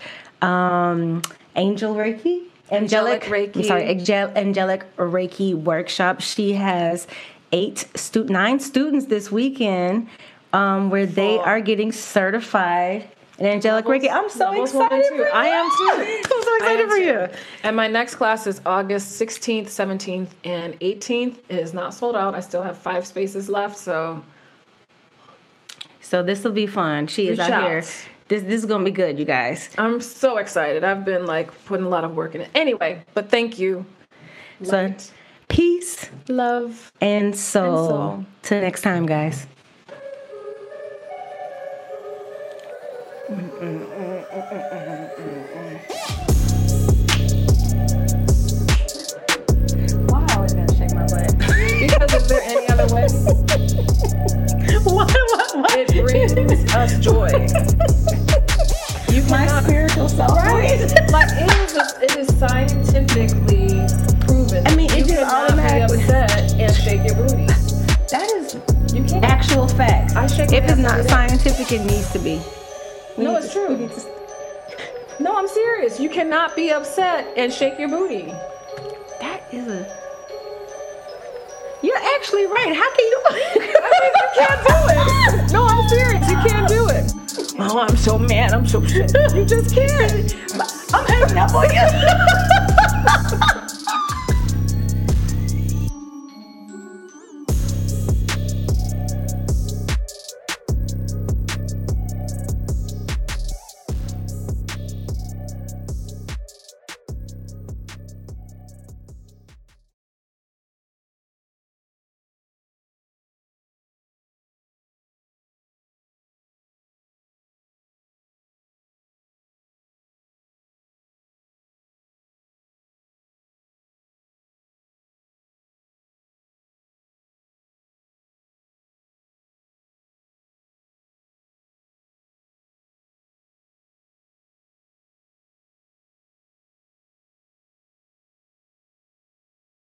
um, Angel Reiki. Angelic, Angelic Reiki. I'm sorry, Angel, Angelic Reiki workshop. She has eight, stu- nine students this weekend um, where they Full. are getting certified in Angelic Levels- Reiki. I'm so levels one excited and two. for you. I am too. I'm so I excited am for too. you. And my next class is August sixteenth, seventeenth, and eighteenth. It is not sold out. I still have five spaces left, so So this will be fun. She is Reach out out. here. This this is gonna be good, you guys. I'm so excited. I've been like putting a lot of work in it. Anyway, but thank you. So Light, peace love. and soul. And soul. Till next time, guys. Wow, I was gonna shake my butt. Because is there any other way? What? What? What? It brings us joy. You My cannot, spiritual self. right? Like it is, a, it is scientifically proven. I mean, it you just cannot be automatically- upset and shake your booty. That is You can't. actual facts. I shake my if it's ass not every day. scientific, it needs to be. We No, need it's to- true. we need to- No, I'm serious. You cannot be upset and shake your booty. That is a. You're actually right. How can you? You can't do it. No, I'm serious. You can't do it. Oh, I'm so mad. I'm so shit. You just can't. I'm hanging up on you.